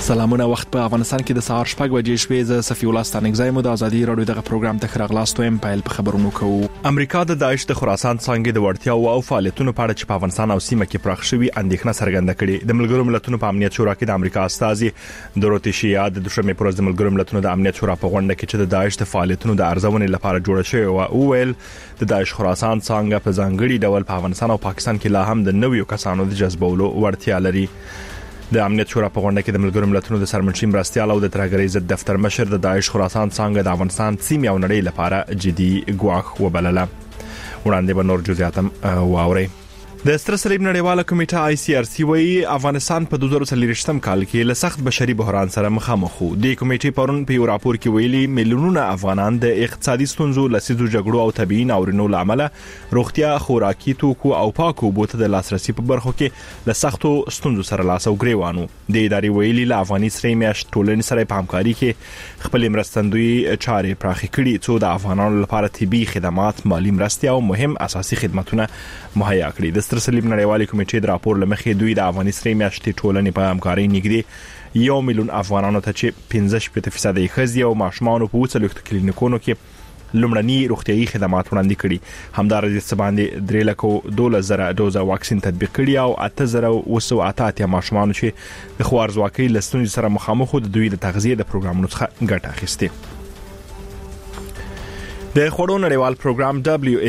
سلامونه وخت په افغانستان کې د سهار 6 بجې شوې ز صفي الله ستانګزای مو د ازادي رادیو دغه پروګرام ته خراغلاستو ایم پایل په خبرونو کوو. امریکا د داعش د خراسان څنګه د وړتیا او فعالیتونو په اړه چې په افغانستان او سیمه کې پراخ شوی اندېښنه څرګنده کړې. د ملګرو ملتونو په امنیت شورا کې د امریکا استازي دروتی شیا د دوشنبه پر ورځ د ملګرو ملتونو د امنیت شورا په غونډه کې چې د داعش د فعالیتونو د ارزونې لپاره جوړه شوې او ویل د داعش خراسان څنګه په ځانګړي ډول په افغانستان او پاکستان کې لا هم د نویو کسانو د جذبولو وړتیا لري. د امنیت شورا په غونډه کې د ملګرو ملتونو د سرمنشي مرستيال او د ترهګرۍ ضد دفتر مشر د داعش خراسان څنګه د افغانستان سیمه او نړۍ لپاره جدي ګواښ وبلله. وړاندې به نور جزئیات واوري. د ستر صلیب نړیواله کمیټه ICRC وایي افغانستان په 2023م کال کې له سخت بشري بحران سره مخامخ وو. د کمیټې پرون په یو راپور کې ویلي میلیونونه افغانان د اقتصادي ستونزو، لسیزو جګړو او طبيعي ناورینونو لامل روغتیا، خوراکي توکو او پاکو بوته د لاسرسي په برخو کې له سختو ستونزو سره لاس او ګریوانو. د ادارې ویلي له افغاني سره میاشت ټولنې سره په همکاري کې خپل مرستندوی چارې پراخې کړي څو د افغانانو لپاره طبي خدمات، مالی مرستې او مهم اساسي خدماتونه مهیا کړي. د ستر صلیب نړیوالې کمیټې د راپور لمخې دوی د افغاني سره میاشتې ټولنې په همکاري نږدې 1 میلیون افغانانو ته چې 15% یې ښځې او ماشومان په 40 کلینیکونو کې لومړني روغتيایي خدمات وړاندې کړي. همدارنګه سباندې 3,12,000 دوزه واکسین تطبیق کړي او 8,908 ماشومان چې د خوارزواکۍ لستونې سره مخامخ وو د دوی د تغذیه د پروګرامونو څخه ګټه اخیسته. د خوړو نړیوال پروګرام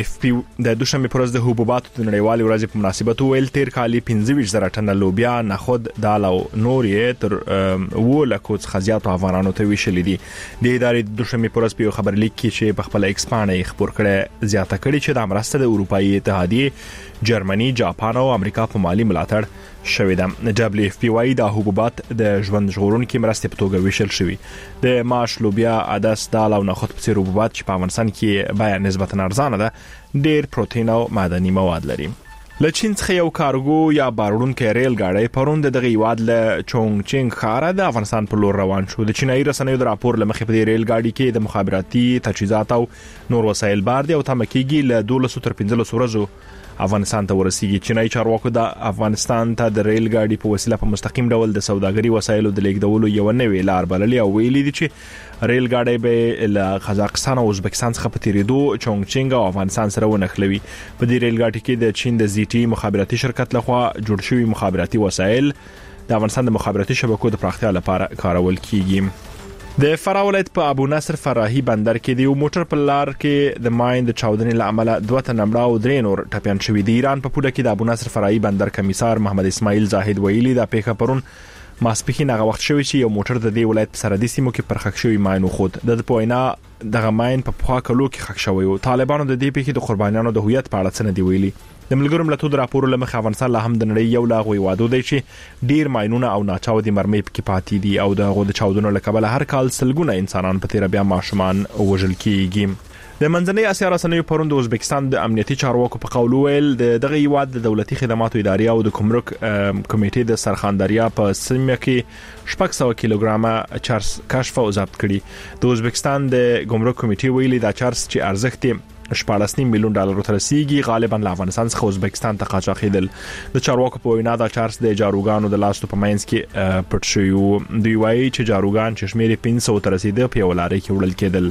WFP د دوشنبه پر ورځ د حبوباتو د نړیوال ورځې په مناسبت ویل تیر کال 15,000 ټنه لوبیا، نخود، دال او نور یې تر 200,000 څخه زیات افغانانو ته ویشل دي. د ادارې د دوشنبه پر ورځ په خبر لیک کې چې په خپل ایکسپانډ خبر کړي زیاته کړي چې د امرسته د اروپאי اتحادیه، جرمني، جاپان او امریکا په مالی ملاتړ شوې ده. WFP وايي د حبوبات د ژوند ژغورونکو مرستې په توګه ویشل شوی. د ماش، لوبیا، عدس، دال او نخود په څیر حبوبات چې په افغانستان کې بیه نسبتا ارزانه ده ډېر پروتین او معدني مواد لري. له چین څخه یو کارګو یا بارونکو ریل گاډي پرون دغه یواد له چونګچنګ ښار د افغانستان په لور روان شو. د چینایي رسنیو د راپور لمخې په ریل گاډي کې د مخابراتي تجهیزات او نور وسایل بار دي او تمکیږي له 12 تر 15 ورځو افغانستان ته ورسیږي. چینایي چارواکو د افغانستان ته د ریل گاډي په وسیله په مستقیم ډول د سوداګري وسایلو د لیږدولو یو نوې لار بللې او ویلي دي چې ریل گاډي به له قزاقستان او ازبکستان څخه په تیریدو چونګچنګ او افغانستان سره ونښلوي. په دې ریل گاډي کې د چین د ZTE مخابراتي شرکت لخوا جوړ شوی مخابراتي وسایل د افغانستان د مخابراتي شبکو د پراختیا لپاره کارول کیږي. د فراه ولایت په ابو نصر فراهي بندر کې د یو موټر په لار کې د ماین د چاودنې لامل 2 تنه مړه او 3 نور ټپيان شوي دي. ایران په پوله کې د ابو نصر فراهي بندر کمیسار محمد اسماعیل زاهد ویلي د پیښه پرون ماسپخین هغه وخت شوی چې یو موټر د دې ولایت په سرحدي سیمو کې پرخښ شوی ماین خود د پوینا دغه ماین په پخوا کلو کې خښ شوی او طالبانو د دې پیښې د قربانیانو د هویت په اړه څه نه دی ویلي. د ملګرو ملتونو د راپور لمخې افغانستان لا هم د نړۍ یو لا غوي وادو دی چې ډیر ماینونه او ناچاودي مرمۍ پکې پاتې دي او د غو د چاودنو لکبل هر کال سلګونه انسانان په تیر بیا ماشومان وژل کیږي. د منځنۍ اسیا رسنیو پرون د ازبکستان د امنیتي چارواکو په قول ویل دغه یواد د دولتي خدماتو ادارې او د ګمرک کمیټې د سرخاندریا په سیمه کې 600 کیلوګرامه چارس کشف او ضبط کړي. د ازبکستان د ګمرک کمیټې ویلي دا چارس چې ارزښت 14 میلیون ډالر ته رسیدي غالبا له افغانستان څخه ازبکستان ته قاچاقیدل. د چارواکو په وینا دا چارس د جاروګانو د لاستو په ماینس کې پټ شوی. دوی وایي چې جاروګان چې شمیر 500 ته رسیدي په ولاري کې وړل کېدل.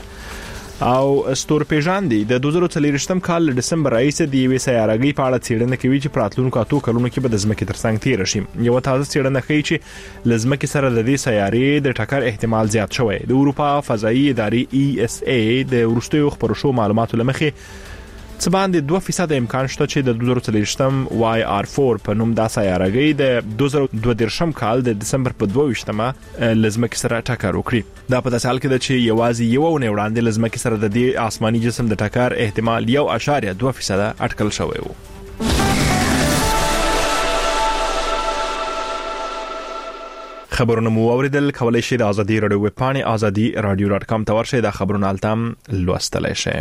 او ستور پیژاندي د 2023م کال دسمبر رئیس د یوې سیارګۍ په اړه څېړنه کوي چې پراتلونکو 2 کلونو کې به د ځمکې ترڅنګ تیر شي. یو تازه څېړنه ښیي چې لزمکې سره د دې سیارې د ټکر احتمال زیات شوی. د اروپا فضائي ادارې ESA د ورستیو خبرو شو معلوماتو لمخې څه باندې 2% امکان شته چې د 2023م YR4 په نوم د سیارګۍ د 2022م کال د دسمبر په 22مه لزمکې سره ټکر وکړي. دا په داسې حال کې ده چې یوازې یو ونه وړاندې لزمکې سره د دې آسماني جسم د ټکر احتمال 1.2% اټکل شوی و. خبرونه مو اوریدل. کولای شئ د ازادي رادیو ویب پاڼې azadi.radio.com ته ورشئ د خبرونو التم لوستلای شئ.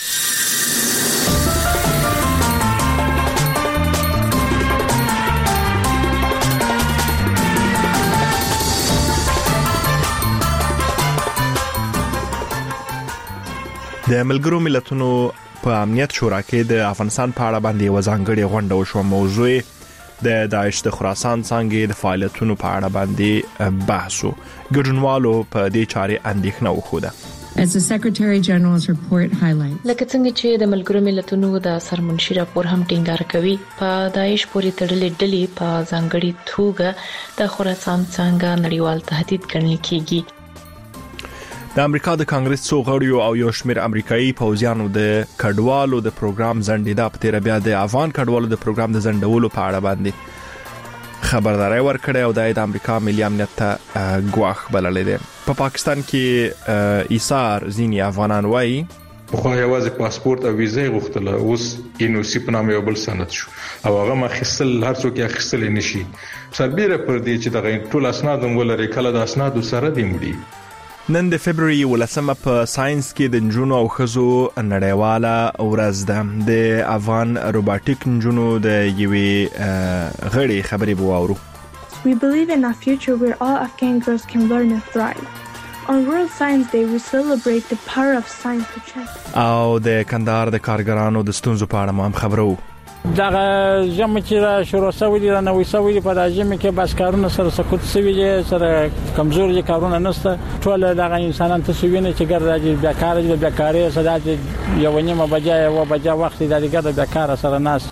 د ملګرو ملتونو په امنیت شورا کې د افغانستان په اړه باندې وزانګړي غونډه وشو. موضوع د داعش د خراسان څنګه د فعالیتونو په اړه باندې بحث ګډونوالو په دې چارې اندېښنه وښوده. As the Secretary General's report highlights, لکه څنګه چې د ملګرو ملتونو د سرمنشي راپور هم ټینګار کوي په داعش پورې تړلې ډلې په ځانګړي توګه د خراسان څنګه نړیوال تهدید ګڼل کیږي. د امریکا د کانګرس څو غړیو او یو شمېر امریکایي پوځیانو د کډوالو د پروګرام ځنډیدا په تیر بیا د افغان کډوالو د پروګرام د ځنډولو په اړه باندې خبرداري ورکړه او د امریکا ملي امنیت ته ګواښ بللې ده. په پاکستان کې ایثار ځینې افغانان وایي خو یوازې پاسپورت او ویزه غوښتله، اوس NOC په نامه یو بل سند شو او هغه مخصل هر څوک یې خصل نشي. سربېره پر دې چې دغه ټول اسناد ولري کله د اسنادو سره دی مړي. نن د فبرवरी 18 په ساينس کې د نجونو او ښځو نړیواله ورځ ده. د افغان روباټیک نجونو د یوې غړي خبرې بواورو. We believe in a future where all Afghan girls can learn and thrive. On World Science Day, we celebrate the power of science to change. او د کندهار د کارګرانو د ستونزو په اړه هم خبرو. دغه جمع چې شروع شوی دی نه وسوي دی په داجمه کې بس کارونه سره سکوت سوي دي، سره کمزوري کارونه نشته. ټول دغه انسانان ته سوینه چې ګرځي بیکار دي، بیکاری صدات یو نیمه بجای او بجا وخت د دغه بیکار سره ناس.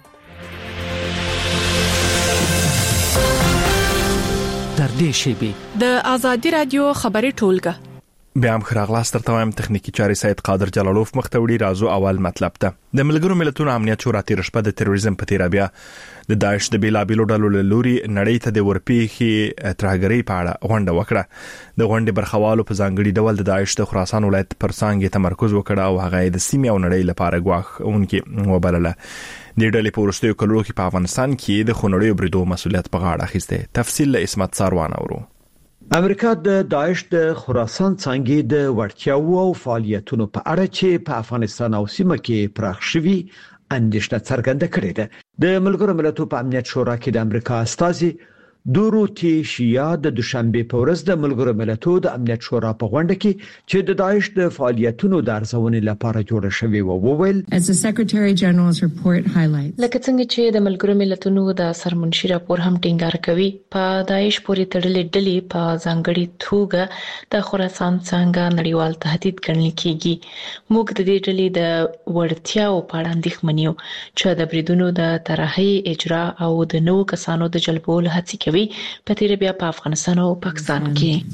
در دې شی د آزادی رادیو خبري ټولګه بیا هم خراغلاس تر توایم تخنیکی چاري سید قادر جلالوف مختوړي رازو اول مطلب ته. د ملګرو ملتونو امنیت شورا تیر شپه د تروریزم په تیر بیا د داعش د بیلابیلو ډلو لوري نړۍ ته د ورپیخي ترهګری په اړه غونډه وکړه. د غونډې برخوالو په ځانګړي ډول د داعش د خراسان ولایت پر څنګه تمرکز وکړ او هغه د سیمې او نړۍ لپاره ګواښ اونکي وبلله. د ډلې په ورستیو کلو کې په افغانستان کې د خونړیو بریدو مسولیت په غاړه اخیسته. تفصیل له اسمت ساروان اورو. امریکا د داعش د خراسان څنګه د ورتیاو او فعالیتونو په اړه چې په افغانستان او سیمه کې پراخ شوي اندېښنه څرګنده کړې ده. د ملګرو ملتونو په امنیت شورا کې د امریکا استازي دوروتی شیا د دوشنبه په ورځ د ملګرو ملتونو د امنیت شورا په غونډه کې چې د داعش د فعالیتونو د ارزونې لپاره جوړه شوې و وویل As the Secretary General's report highlights, لکه څنګه چې د ملګرو ملتونو د سرمنشي راپور هم ټینګار کوي په داعش پورې تړلې ډلې په ځانګړي توګه د خراسان څنګه نړیوال تهدید ګڼل کیږي. موږ د دې ډلې د ورتیاو په اړه اندېښمن یو چې د بریدونو د طرحې اجرا او د نوو کسانو د جلبولو هڅې په تیر بیا په افغانستان او پاکستان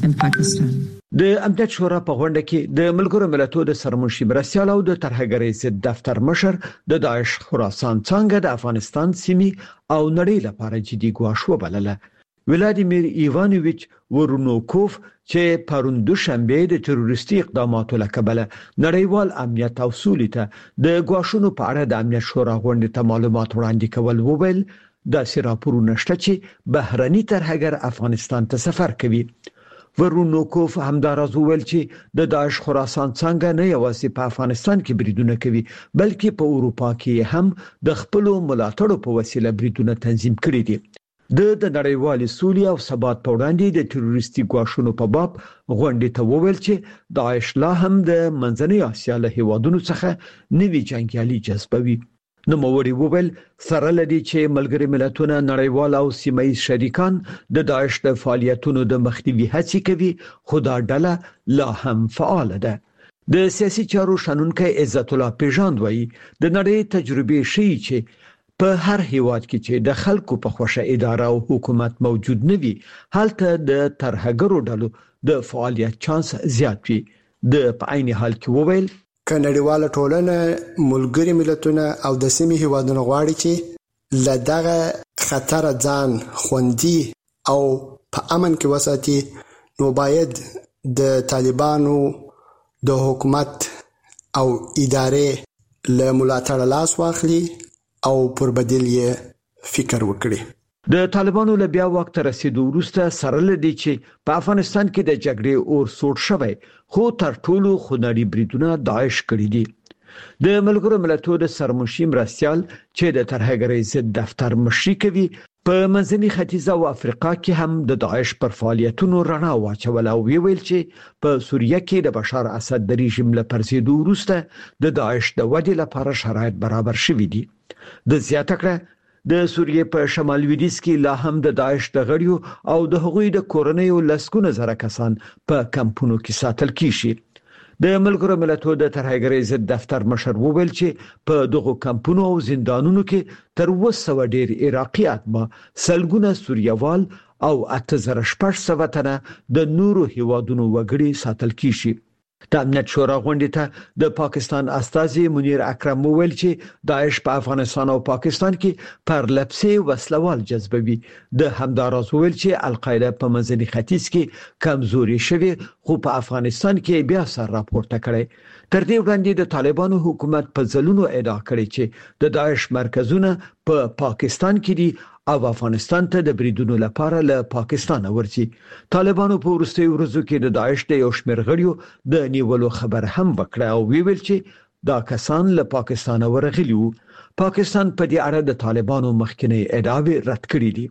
کې. د امنیت شورا په غونډه کې د ملګرو ملتونو د سرمنشي مرستیال او د ترهګرۍ ضد دفتر مشر د داعش خراسان څنګه د افغانستان سیمې او نړۍ لپاره جدي ګواښ وبلله. ولادیمیر ایوانوویچ ورونوکوف چې پرون دوشنبه د تروریستي اقداماتو لکبله نړیوال امنیت او سولې ته د ګواښونو په اړه د امنیت شورا غونډې ته معلومات وړاندې کول وویل دا سراپورونه شته چې بهرني ترهګر افغانستان ته سفر کوي. ورونوکوف همداراز وویل چې د داعش خراسان څنګه نه یوازې په افغانستان کې بریدونه کوي بلکې په اروپا کې هم د خپل ملاتړو په وسیله بریدونه تنظیم کړي دي. د نړیوال سولې او ثبات په وړاندې د تروریستي ګواښونو په باب غونډې ته وویل چې داعش لا هم د منځنۍ اسیا له هیوادونو څخه نوي جنگیالي جذبوي. نوموړي وویل سره لدی چې ملګري ملتونه نړیوال او سیمایي شریکان د داعش د فعالیتونو د مخنیوي هڅې کوي خو دا ډله لا هم فعال ده. د سیاسي چارو شنونکي عزت الله پیژاند وایي د نړۍ تجربه شي چې په هر هیواد کې چې د خلکو په خوښه اداره او حکومت موجود نه وي هلته د ترهګرو ډلو د فعالیت چانس زیات وي. د په عین حال کې وویل نړیواله ټولنه ملګري ملتونه او د سیمې هیوادونو غواړي چې لدغه خطر ځان خوندي او په امن کې وساتي نو باید د طالبانو د حکومت او ادارې له ملاتړ لاس واخلي او پر بدیل یې فکر وکړي. د طالبانو له بیا وخت رسیدو وروسته سره لدی چې په افغانستان کې د جګړې اور سوړ شوی خو تر ټولو خونړي بریدونه داعش کړی دي. د ملګرو ملتونو د سرمنشي مرستیال چې د ترهګرۍ ضد دفتر مشري کوي په منځني ختیځ او افریقا کې هم د داعش پر فعالیتونو رڼا واچول او ویل چې په سوریه کې د بشار اسد د رژیم له پرځېدو وروسته د داعش د ودې لپاره شرایط برابر شوي دي. د زیاته کړه د سوریې په شمال لویدیځ کې لا هم د داعش د غړیو او د هغوی د کورنیو لسګونه زره کسان په کمپونو کې ساتل کیږي. د ملګرو ملتونو د ترهګرۍ ضد دفتر مشر وویل چې په دغه کمپونو او زندانونو کې تر 200 ډیر عراقیات ما سلګونه سوریوال او 8600 تنه د نورو هیوادونو وګړي ساتل کیږي. د امنیت شورا غونډې ته د پاکستان استازي منیر اکرم وویل چې داعش په افغانستان او پاکستان کې پر لپسې وسلوال جذبوي. د همداراز وویل چې القاعده په منځني ختیځ کې کمزوري شوی خو په افغانستان کې بیا سر راپورته کړي. تر دې وړاندې د طالبانو حکومت په ځلونو ادعا کړې چې د داعش مرکزونه په پاکستان کې دي او افغانستان ته د بریدونو لپاره له پاکستان ورځي. طالبانو په وروستیو ورځو کې د داعش د یو شمېر غړیو د نیولو خبر هم وکړ او ویل چې دا کسان له پاکستان ورغلي وو. پاکستان په دې اړه د طالبانو مخکنی ادعاوې رد کړې دي.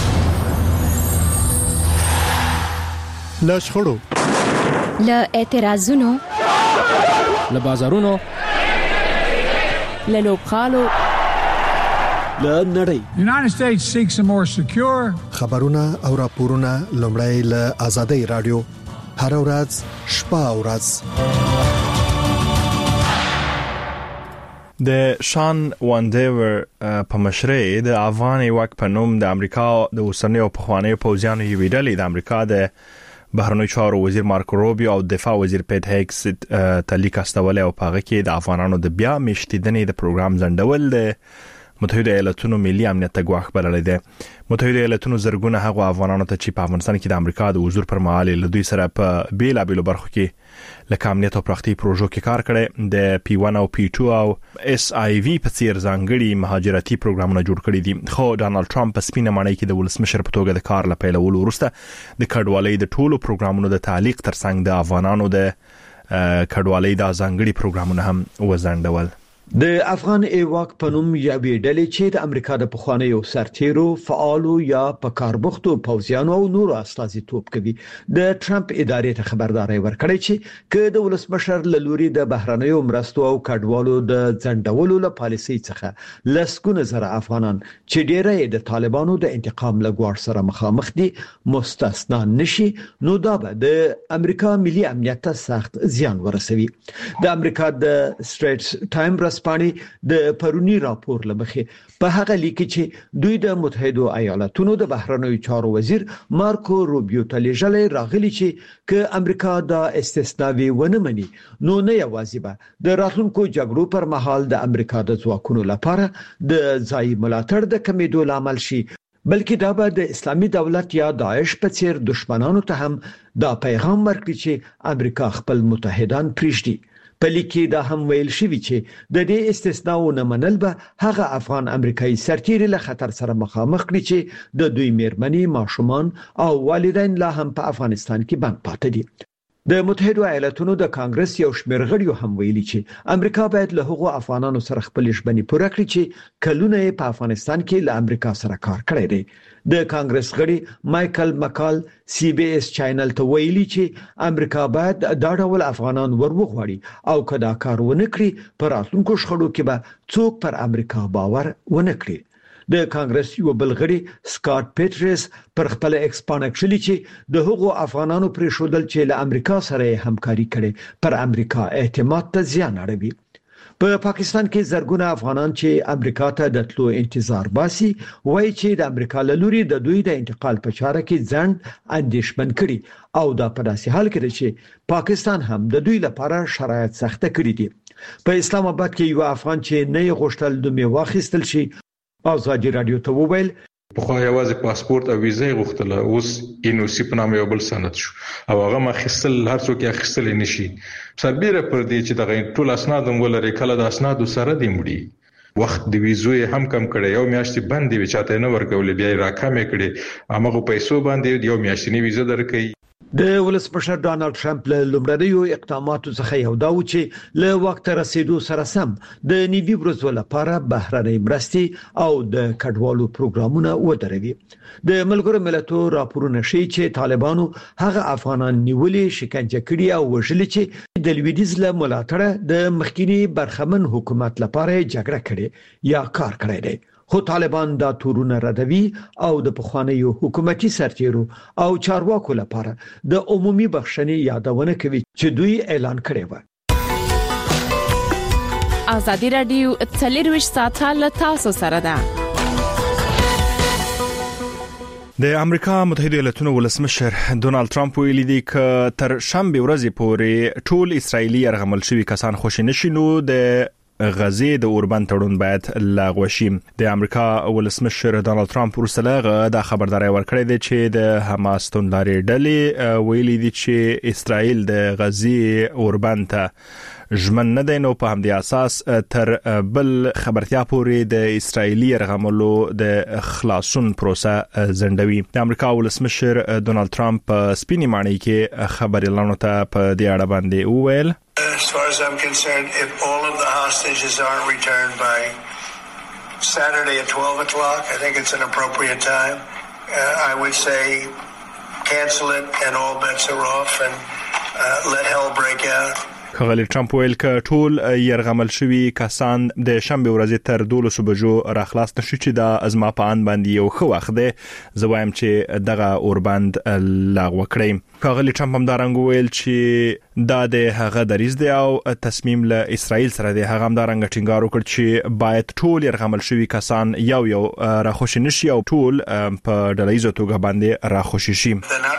له شخړو، له اعتراضونو، له بازارونو، له لوبغالو، له نړۍ. United States seeks a more secure خبرونه او راپورونه لومړی له آزادۍ رادیو هر ورځ شپه او ورځ. د شان واندیور په مشرۍ د افغان واک په نوم د امریکا د اوسنیو پخوانیو پوځیانو یوې ډلې د امریکا د بهرنیو چارو وزیر مارکو روبیو او دفاع وزیر پیټ هیګس تلیک استولې او په هغه کې د افغانانو د بیا میشتیدنې د پروګرام ځنډول د متحده ایالاتونو ملي امنیت ته ګواښ بللی دی. متحده ایالاتونو زرګونه هغه افغانانو ته چې په افغانستان کې د امریکا د حضور پر مهال له دوی سره په بیلابېلو برخو کې لکه امنیت او پراختي پروژو کې کار کړي د P1 او P2 او SIV په څیر ځانګړي مهاجرتي پروګرامونه جوړ کړي دي. خو ډانلډ ټرمپ په سپینه ماڼۍ کې د ولسمشر په توګه د کار لپاره وروسته د کډوالۍ د ټولو پروګرامونو د تعلیق ترڅنګ د افغانانو د کډوالۍ د ځانګړي پروګرامونه هم وزندول. د افغان ایواک په نوم یوې ډلې چې د امریکا د پخوانیو سرتیرو فعالو یا په کاربختو پوځیانو او نورو استازیتوب کوي د ټرمپ ادارې ته خبرداري ورکړې چې که د ولسمشر له لوري د بهرنیو مرستو او کډوالو د ځنډولو له پالیسۍ څخه لسګونه زره افغانان چې ډېری د طالبانو د انتقام لګوار سره مخامخ دي مستثنا نشي نو دا به د امریکا ملي امنیت ته سخت زیان ورسوي. د امریکا د سټریټس ټایم پانی د پرونی راپور لمخې په هغه لیکي چې دوی د متحده ایالاتونو د بهرنیو چارو وزیر مارکو روبیو ته لېږلي راغلي چې که امریکا د استثناوي ونه مني نو نه یوازې به د راتلونکو جګړو پر مهال د امریکا د ځواکونو لپاره د ځای ملاتړ د کمیدو لامل شي بلکې دا به د اسلامي دولت یا داعش په څیر دشمنانو ته هم دا پیغام ورکړي چې امریکا خپل متحدان پریږدي. په لیکي دا هم ویل شوی چې د دې استثناءونه منل به هغه افغان امریکایي سرتیري له خطر سره مخامخ کړي چې د دوی میرمنې ماشومان او والدین لا هم په افغانستان کې بند پاتې دي. د متحده ایالاتونو د کانګرس یو شمېر غړیو هم ویلي چې امریکا باید له هغو افغانانو سره خپل ژمنې پوره کړي چې کلونه په افغانستان کې له امریکا سره کار کړی دی. د کانګرس غړي مایکل مکال CBS چینل ته ویلي چې امریکا باید دا ډول افغانان وروغواړي او کدا کار ونه کړي پر راتلونکو شخړو کې به څوک پر امریکا باور ونه کړي. د کانګرس یو بلغړي سکاٹ پیټرس پر خپل ایکس باندې کړي چې د هغو افغانانو پرې شودل چې له امریکا سره همکاري کړي پر امریکا اعتماد ته زیان اړوي. په پاکستان کې زرګونه افغانان چې امریکا ته د تلو انتظار باسي وایي چې د امریکا له لوري د دوی د انتقال په چاره کې ځند اندېښمن کړي او دا په داسې حال کې چې پاکستان هم د دوی لپاره شرایط سخته کړي دي. په اسلام آباد کې یو افغان چې نه غوښتل د میوه واخیستل شي آزادی رادیو ته وویل په خو یوازې پاسپورت او ویزه غوښتله اوس NOC په نامه یو بل سند شو او هغه مخصل هر څوک یې خصل نشي سربېره پر دې چې دغه ټول اسناد ولري کله د اسناد سره دی مړي وخت د ویزوی هم کم کړي یو میاشتې باندې وچاته نه ورکول بیا راکمې کړي هغه پیسو باندې یو میاشتې ویزه درکې. د ولسمشر ډانلډ ټرمپ له لومړنیو اقداماتو څخه یو دا و چې له وخت رسیدو سره سم د نیوي ورځو لپاره بهرنۍ مرستې او د کډوالو پروګرامونه ودروي. د ملګرو ملتونو راپورونه ښیي چې طالبانو هغه افغانان نیولې شکنجه کړي او وژلي چې د لویدیځ له ملاتړه د مخکینی برخمن حکومت لپاره جګړه کړي یا کار کړی دی خو طالبان دا تورونه ردوي او د پخوانیو حکومتي سرتیرو او چارواکو لپاره د عمومي بخښنې یادونه کوي چې دوی اعلان کړی و. ازادي رادیو 24 ساعته له تاسو سره ده. د امریکا متحده ایالاتونو ولسمشر ډونالد ټرمپ ویلي دی چې تر شنبه ورځې پورې ټول اسرایلی يرغمل شوي کسان خوشی نشي نو د غزې د اوربند تړون باید لغوه شي. د امریکا ولسمشر ډونالد ټرمپ ورسره دا خبرداري ورکړې ده چې د حماس تونداري ډلې ویلي دي چې اسرائیل د غزې اوربند ته ژمن نه دی نو په همدې اساس تر بل خبرتیا پورې د اسرایلی يرغملو د خلاصون پروسه زندوي. د امریکا ولسمشر ډونالد ټرمپ سپینې معنی کې خبري اعلان ته په دې اړه باندې وویل As far as I'm concerned, if all of the hostages aren't returned by Saturday at 12 o'clock, I think it's an appropriate time. I would say cancel it and all bets are off and let hell break out. خغلی ټرمپ ویل ک ټول يرغمل شوي کسان د شنبه ورځې تر 12 بجو راخلاص نشي چې دا ازما په ان باندې یو خو وخت دی زوایم چې دغه اوربند لغوه کړي. خغلی ټرمپ هم دا رنګ ویل چې دا د هغه دریز دی او تصمیم له اسرائیل سره دی. هغه هم دا رنګ ټینګار وکړ چې باید ټول يرغمل شوي کسان یو راخوش نشي او ټول په ډلهیزه توګه باندې راخوش شي.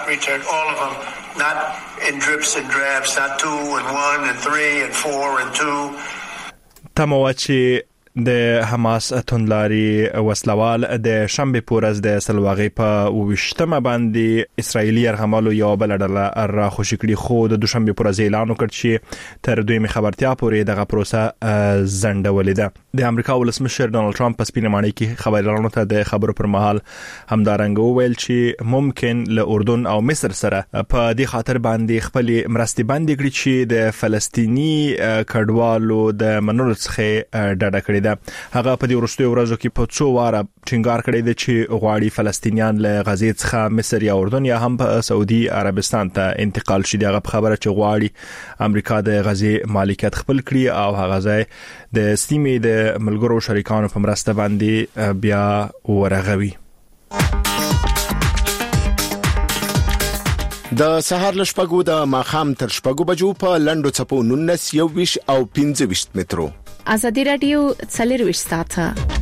Not in drips and drabs, not 2 and 1 and 3 and 4 and 2. تمواچی د حماس توندلاري وسلوال د شنبه پورز د سلواغي په وشتمه باندې اسرایلی يرغمالو یو بل ډله را خوشی کړي خو د دوشنبه پورز اعلان وکړ چې تر دویمه خبرتیا پورې دغه پروسه زندولې ده. د امریکا ولسمشر ډونالد ټرمپ په سپینه معنی کې خبرونه ته د خبرو پر مهال همدارنګ وویل چې ممکن له اردن او مصر سره په دې خاطر باندې خپل مرستې باندې کړي چې د فلسطینی کډوالو د منلو څخه ډډه کړي. هغه په دې وروستیو ورځو کې په څو واره ټینګار کړی دی چې غواړي فلسطینیان له غزې څخه مصر یا اردن یا هم په سعودي عربستان ته انتقال شي. دغه خبره چې غواړي امریکا د غزې مالکیت خپل کړي او هغه ځای د سیمې د ملګرو شریکانو په مرسته باندې بیا ورغوي. د سهار له شپږو د ماخام تر شپږو بجو په لندو چپو 19 21 او 25 مترو. ازادي رادیو 24 ساعته.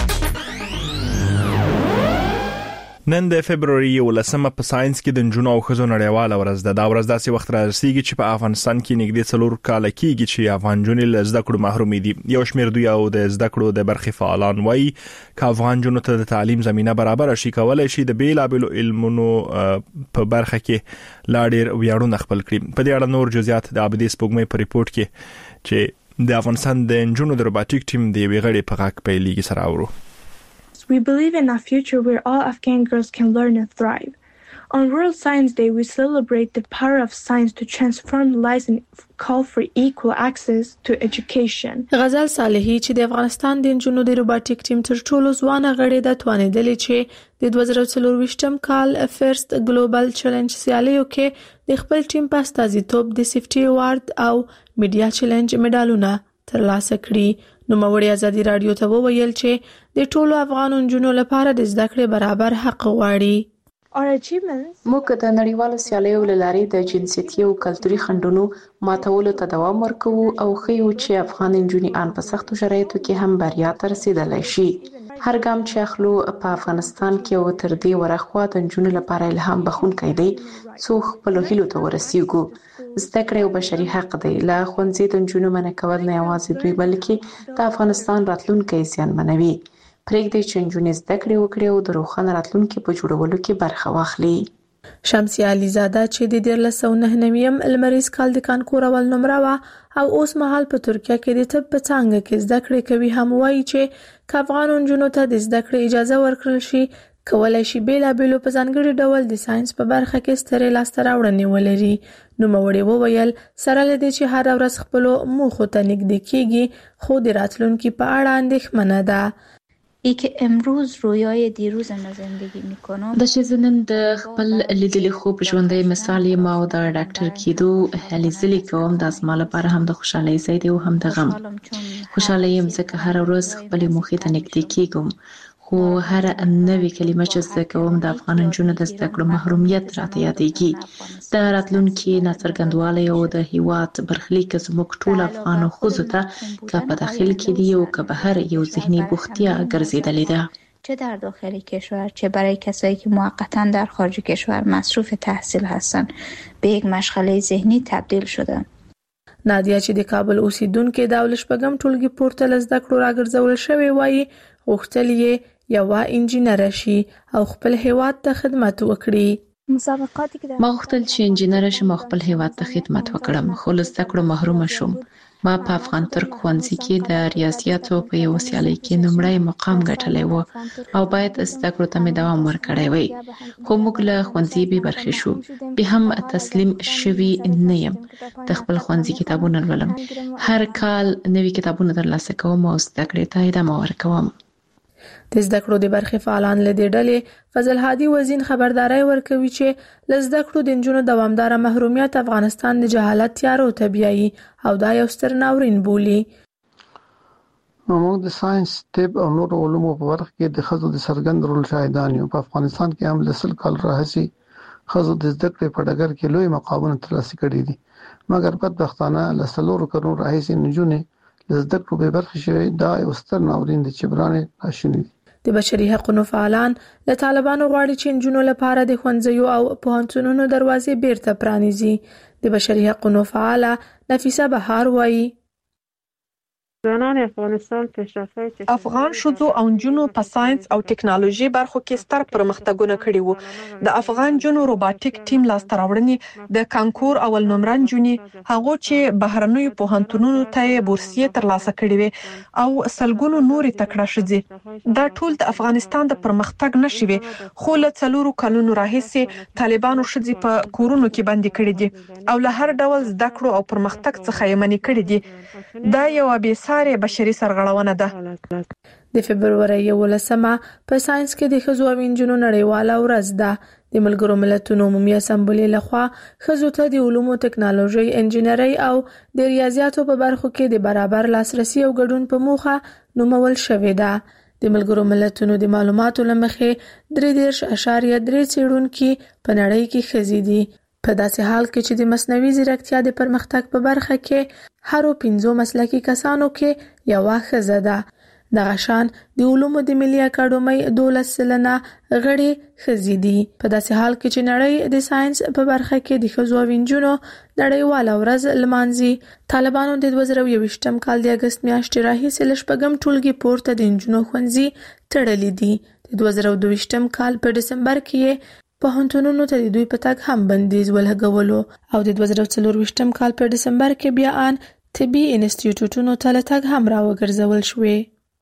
نن د فبرवरी 11 په ساينس کې د جنونو او خزو نړیواله ورځ ده. دا ورځ داسې وخت راځي چې په افغانستان کې نږدې 4 کال کېږي چې افغان جنونو له زده کړو محروم دي. یو شمېر دوی او د زده کړو د برخې فعالان وایي چې افغان جنونو ته د تعلیم زمينه برابر شي کولای شي د بیلابلو علمونو په برخه کې لا ډېر ویاړونه خپل کړي. په دې اړه نور جزئیات د ابدي سپوږمۍ په ریپورت کې چې د افغانستان د جنونو د روباټیک ټیم دی ویغړې په غاک پیلېږي سره اورو. We believe in a future where all Afghan girls can learn and thrive. On World Science Day, we celebrate the power of science to transform lives and call for equal access to education. غزل صالحی چې د افغانستان د جنونو د روباټیک ټیم تر ټولو ځوانه غړې ده توانېدلې چې د 2024 کال فرست ګلوبل چیلنج سیالیو کې د خپل ټیم په استازیتوب د سیفټي اوارد او میډیا چیلنج میډالونه ترلاسه کړي. نو موري ازادي رادیو ته وویل چې د ټولو افغان جنونو لپاره د زده کړې برابر حق غواړي. موږ د نړیوالو سیالیو لارې د جنسیتي او کلتوري خنډونو ماتولو ته دوام ورکوو او ښیو چې افغان جنونان په سختو شرایطو کې هم بریا ته رسیدلی شي. هر ګام چې اخلو په افغانستان کې او تر دې ورخوا د جنونو لپاره الهام بخښونکی دی څو خپل هیلو ته ورسیږو. زده کړې یو بشري حق دی. له ښوونځي د جنونو منع کول نه یوازې دوی بلکې د افغانستان راتلونکی زیانمنوي. پرېږدي چې جنونې زده کړې وکړي او د روښانه راتلونکي په جوړولو کې برخه واخلي. شمسیه علیزاده چې د 1999 لمریز کال د کانکور اول نمره وا او اوس مهال په ترکیه کې د طب په څانګه کې زده کړې کوي هم وایي چې که افغان جنونو ته د زده کړې اجازه ورکړل شي کولای شي بیلابېلو په ځانګړي ډول د ساينس په برخه کې سترې لاسته راوړنې ولري. نو موري وویل سره لدې چې هر ورځ خپل موخو ته نږدې کیږي خو د راتلونکي په اړه اندېښمنه ده. ای که امروز رویای دیروز ما زندگی میکنم. د شزنن د خپل لیدلې خوب ژوندۍ مثال ما او د ډاکټر کېدو هلي ځلې کوم د اسماله لپاره هم د خوشحالۍ ځای دی او هم د غم. خوشحالۍ يم ځکه هر ورځ خپل موخې ته نږدې کېږم، خو هر نوې کلمه چې زده کوم د افغان نجونو د زده کړو محرومیت راته یادېږي. د راتلونکي ناڅرګندوالی او د هیواد برخلیک زموږ ټول افغان ښځو ته که په داخل کې دی او که بهر یو ذهني بوختیا ګرځېدلې ده، چه در داخل کشور چه برای کسایی که موقتا در خارج کشور مصروف تحصیل هستند به یک مشغله ذهنی تبدیل شده. نادیا چې د کابل اوسیدونکې د شپږم ټولګي پورته لزده کړو راګرځول شوی وایي غوښتل یې یوه انجینر شي او خپل هیواد ته خدمت وکړي. ما غوښتل چې انجینر شم او خپل هیواد ته خدمت وکړم، خو له زده کړو محروم شوم. ما په افغان ترک ښوونځي کې د ریاضیاتو په یو سیالۍ کې لومړی مقام ګټلی و او باید زده کړو ته مې دوام ورکړی وای، خو موږ له ښوونځي بې برخې شو. بیا هم تسلیم شوي نه یم. د خپل ښوونځي کتابونه لولم، هر کال نوي کتابونه ترلاسه کوم او زده کړې ته ادامه ورکوم. د زده کړو د برخې فعالان له دې ډلې فضل هادي وزین خبرداري ورکوي چې له زده کړو د نجونو دوامداره محرومیت افغانستان د جهالت تیارو ته بیایي او دا یو ستر ناورین بولي. موږ د ساينس، طب او نور علومو په برخه کې د ښځو د څرګند رول شاهدان یو. په افغانستان کې هم له 100 کال راهیسې ښځو د زده کړې په ډګر کې لوی مقامونه ترلاسه کړي دي، مګر بدبختانه له 4 کلونو راهیسې نجونې له زده کړو بې برخې شوي. دا یو ستر ناورین دی چې برانې ناشونی دي. د بشري حقوقو فعالان له طالبانو غواړي چې نجونو لپاره د ښوونځیو او پوهنتونونو دروازې بیرته پرانیزي. د بشري حقوقو فعاله نفیسه بهار وایي افغان ښځو او نجونو په ساينس او ټکنالوژي برخو کې ستر پرمختګونه کړي وو. د افغان نجونو روباټیک ټیم لاسته راوړنې د کانکور اول نمبر نجونې هغه چې بهرنیو پوهنتونونو ته بورسیه ترلاسه کړي وي او سلګونو نوري تکړه شځي. دا ټول د افغانستان د پرمختګ نشوي، خو له 4 کلونو راهیسې طالبانو شځي په کورونو کې باندې کړي دي او له هر ډول زده کړو او پرمختګ څخه یې منې کړي دي. دا یو ساره بشري سرغړونه ده. د فبرورۍ 11مه په ساينس کې د ښځو او نجونو نړیواله ورځ ده. د ملګرو ملتونو عمومي اسامبلې لخوا ښځو ته د علومو، ټکنالوژي، انجینرۍ او د ریاضیاتو په برخو کې د برابر لاسرسي او ګډون په موخه نومول شوې ده. د ملګرو ملتونو د معلوماتو لمخې 33.3 څېړونکي په نړۍ کې ښځې دي. په داسې حال کې چې د مصنوعي ځیرکتیا د پرمختګ په برخه کې هرو 5 مسلکي کسانو کې یوه ښځه ده. دغه شان د علومو د ملي اکاډمۍ 12% غړي ښځې دي. په داسې حال کې چې نړۍ د ساينس په برخه کې د ښځو او نجونو نړیواله ورځ لمانځي. طالبانو د 2021 کال د اگست میاشتې راهیسې له شپږم ټولګي پورته د نجونو ښوونځي تړلي دي. د 2022 کال په دسمبر کې پوهنتونونو ته د دوی په تګ هم بندیز ولګولو او د 2024 کال په دسمبر کې بیا ان طبي انسټیټیوټونو ته له تګ هم راوګرځول شوې.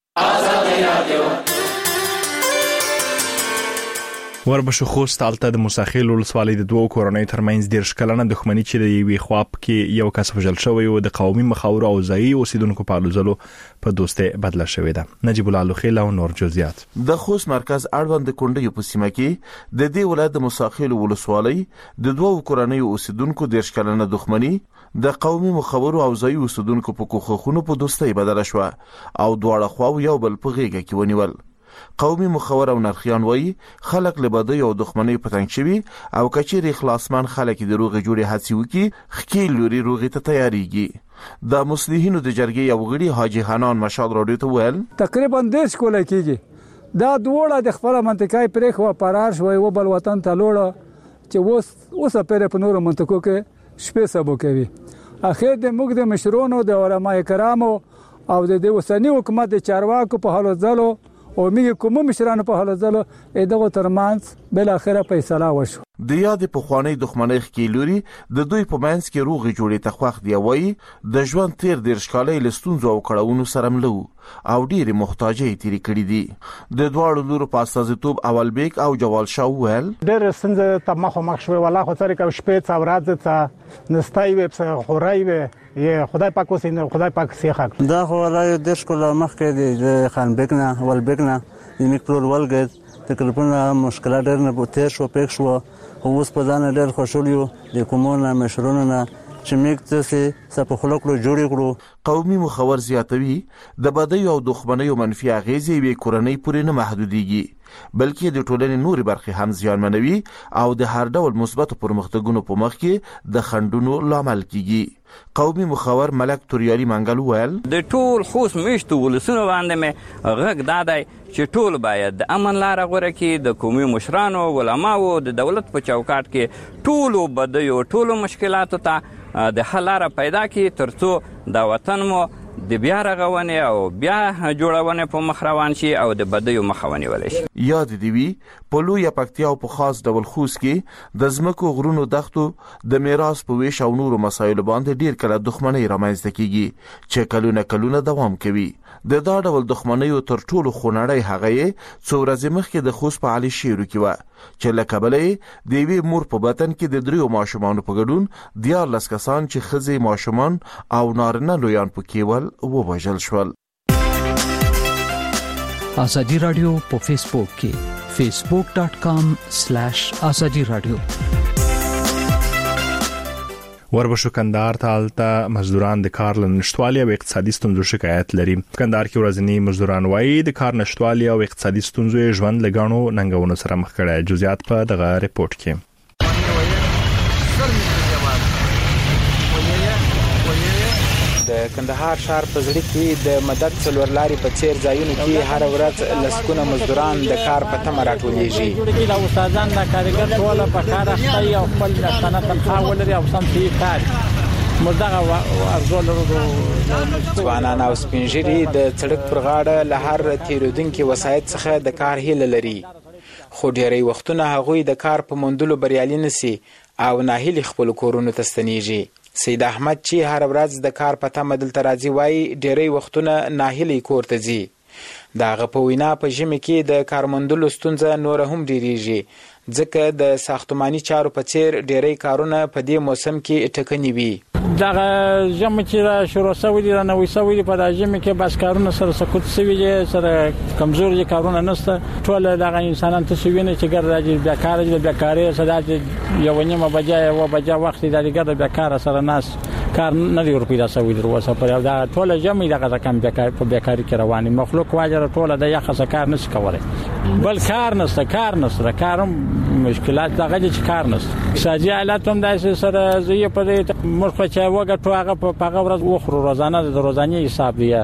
وربشو خوست حالت د مساخیل ولسوالۍ د دوه کورنۍ ترمنځ 10 کلنه دښمنی چې د یوې خواپ کې یو کس وژل شوی او د قومي مخاور او ځایي اوسیدونکو په لوزلو په دوستۍ بدله شوې ده. نجیب الله لوخیل او نور جزئیات. د خوست مرکز اړوند کونډې په سیمه کې د دې ولایت د مساخیل ولسوالۍ د دوه کورنۍ اوسیدونکو 10 کلنه دښمنی د قومي مخاور او ځایي اوسیدونکو په کوخونو په دوستۍ بدله شو او دواړه خواو یو بل په غیږ کې ونیول. قومي مخاور او نرخیان وایي خلک له بدۍ او دښمنۍ په تنګ شوي او کچېرې خلاصمان خلک د روغې جوړې هڅې وکړي خکې لوري روغې ته تیاریږي. د مصلحینو د جرګې یو غړي حاجی حنان مشال راډیو ته ویل تقریبا 10 کوله کېږي دا دوړه د خپل منطقې پرې خو پرار شوی و بل وطن ته لوړه چې اوس په نورو منطقو کې شپې سبو کوي. اخر د موږ د مشرونو د علماء کرامو او د اوسنی حکومت د چارواکو په حالو ځلو او موږ کوم مشرانو په حالو ځلو دغه ترمنځ بل اخره فیصله وشو. د یاد په خوانی دښمنۍ خکې لوري د دوی په منځ کې روغې جوړې تخوخ دی وایي د ژوند تیر د ښکالۍ لستونزو او کړهونو سره ملو او ډېری محتاجۍ تیری کړې دي. د دواړو لورو په استازیتوب اول بیگ او جوال شاه ویل ډېر ستونزې ته مخ شوې ولا خو سره کې شپې څو ورځې ته نستای وي په خورای وي یا خدای پاک وسینه خدای پاک سیخه دا خو ولای د شکل مخ کې د خان بیگنا ول بیگنا زموږ ټول ولګېد تقریبا مشکلات ډېر نه تېر شو پېښ شو اوس په ځان ډېر خوشحال یو د کومونو مشرونو نه چې موږ څه په خوله کړو جوړې کړو. قومي مخور زیاتوي د بدیو او دښمنیو منفي اغیزې یوې کورنۍ پورې نه محدودېږي بلکې د ټولنې نورې برخې هم زیانمنوي او د هر ډول مثبتو پرمختګونو په مخ کې د خنډونو لامل کیږي. قومي مخور ملک توریالي منګل ویل د ټول خوست میشتو ولسونو باندې مې غږ دادای چې ټول باید د امن لاره غوره کړي. د قومي مشرانو علماو د دولت په چوکاټ کې ټولو بدیو ټولو مشکلاتو ته د حل لاره پیدا کړي ترڅو د وطن مو د بیا رغونې او بیا جوړونې په مخ روان شي او د بدیو مخه ونیول شي. یاد دی وی په لویه پکتیا او په خاص ډول خوست کې د ځمکو غرونو دښتو د میراث په ویش او نورو مسایلو باندې ډیر کله دښمنۍ رامنځته کیږي چې کلونه دوام کوي. د دا ډول دښمنیو تر ټولو خونړۍ هغه یې څو ورځې مخکې د خوست په علي شیرو کې وه چې له کبله یې د یوې مور په بطن کې د 3 ماشومانو په ګډون 14 کسان چې ښځې ماشومان او نارینه لویان پکې ول ووژل شول. ازادي رادیو په فیسبوک کې facebook.com/azadi radio. وربشو کندهار ته الته مزدوران د کار لنشټوالي او اقتصادي ستونزو شکایت لري. کندهار کې ورځنی مزدوران وایي د کار نشټوالي او اقتصادي ستونزو ژوند لګانو ننګونو سره مخ کړي. جزئیات په دغه ریپورت کې. د کندهار ښار په زړه کې د مدد څلورلاري په څیر ځایونو کې هر ورځ لسکونه مزدوران د کار په تمه راټولېږي. د استادان د کارګر ټول په کار اخته او خپل سنت تنخواه ولري او سم فيه کار مردغه ارزول ځوانان او سپینږیري د سړک پر غاړه له هر تیرودونکو وسایط څخه د کار هیله لري خو ډېری وختونه هغوی د کار په موندلو بریالي نشي او ناهیلي خپل کورونو ته ستنېږي. سید احمد چې هر ورځ د کار په تمه دلته راځي وایي ډېری وختونه ناهیلي کور ته ځي. د هغه په وینا په ژمي کې د کار موندلو ستونزه نوره هم ډېرېږي ځکه د ساختماني چارو په څیر ډېری کارونه په دې موسم کې ټکني وي. دغه ژمي چې شروع شوي دي نوې شوي دي په دغه ژمي کې بس کارونه سره سکوت شوي دي سره کمزوري کارونه نشته. ټول دغه انسانان ته شوي نه چې ګر راځي بیکار دي بیکاري صدا یو نیمه بجې و بجې وخت د ګر بیکار سره ناس کار نه دی ورپیدا شوی در وسه پر دا ټول ژمي دغه کم بیکار په بیکاري کې رواني مخلوق واجر ټول د یخ کار نشي کولای بل کار نشته کارم مشکلات دغه چې کار نشته. ساجي حالت هم داسې سره زی په دې مرخه چې وګټو هغه په هغه ورځ وخورو روزانه د روزاني حساب دی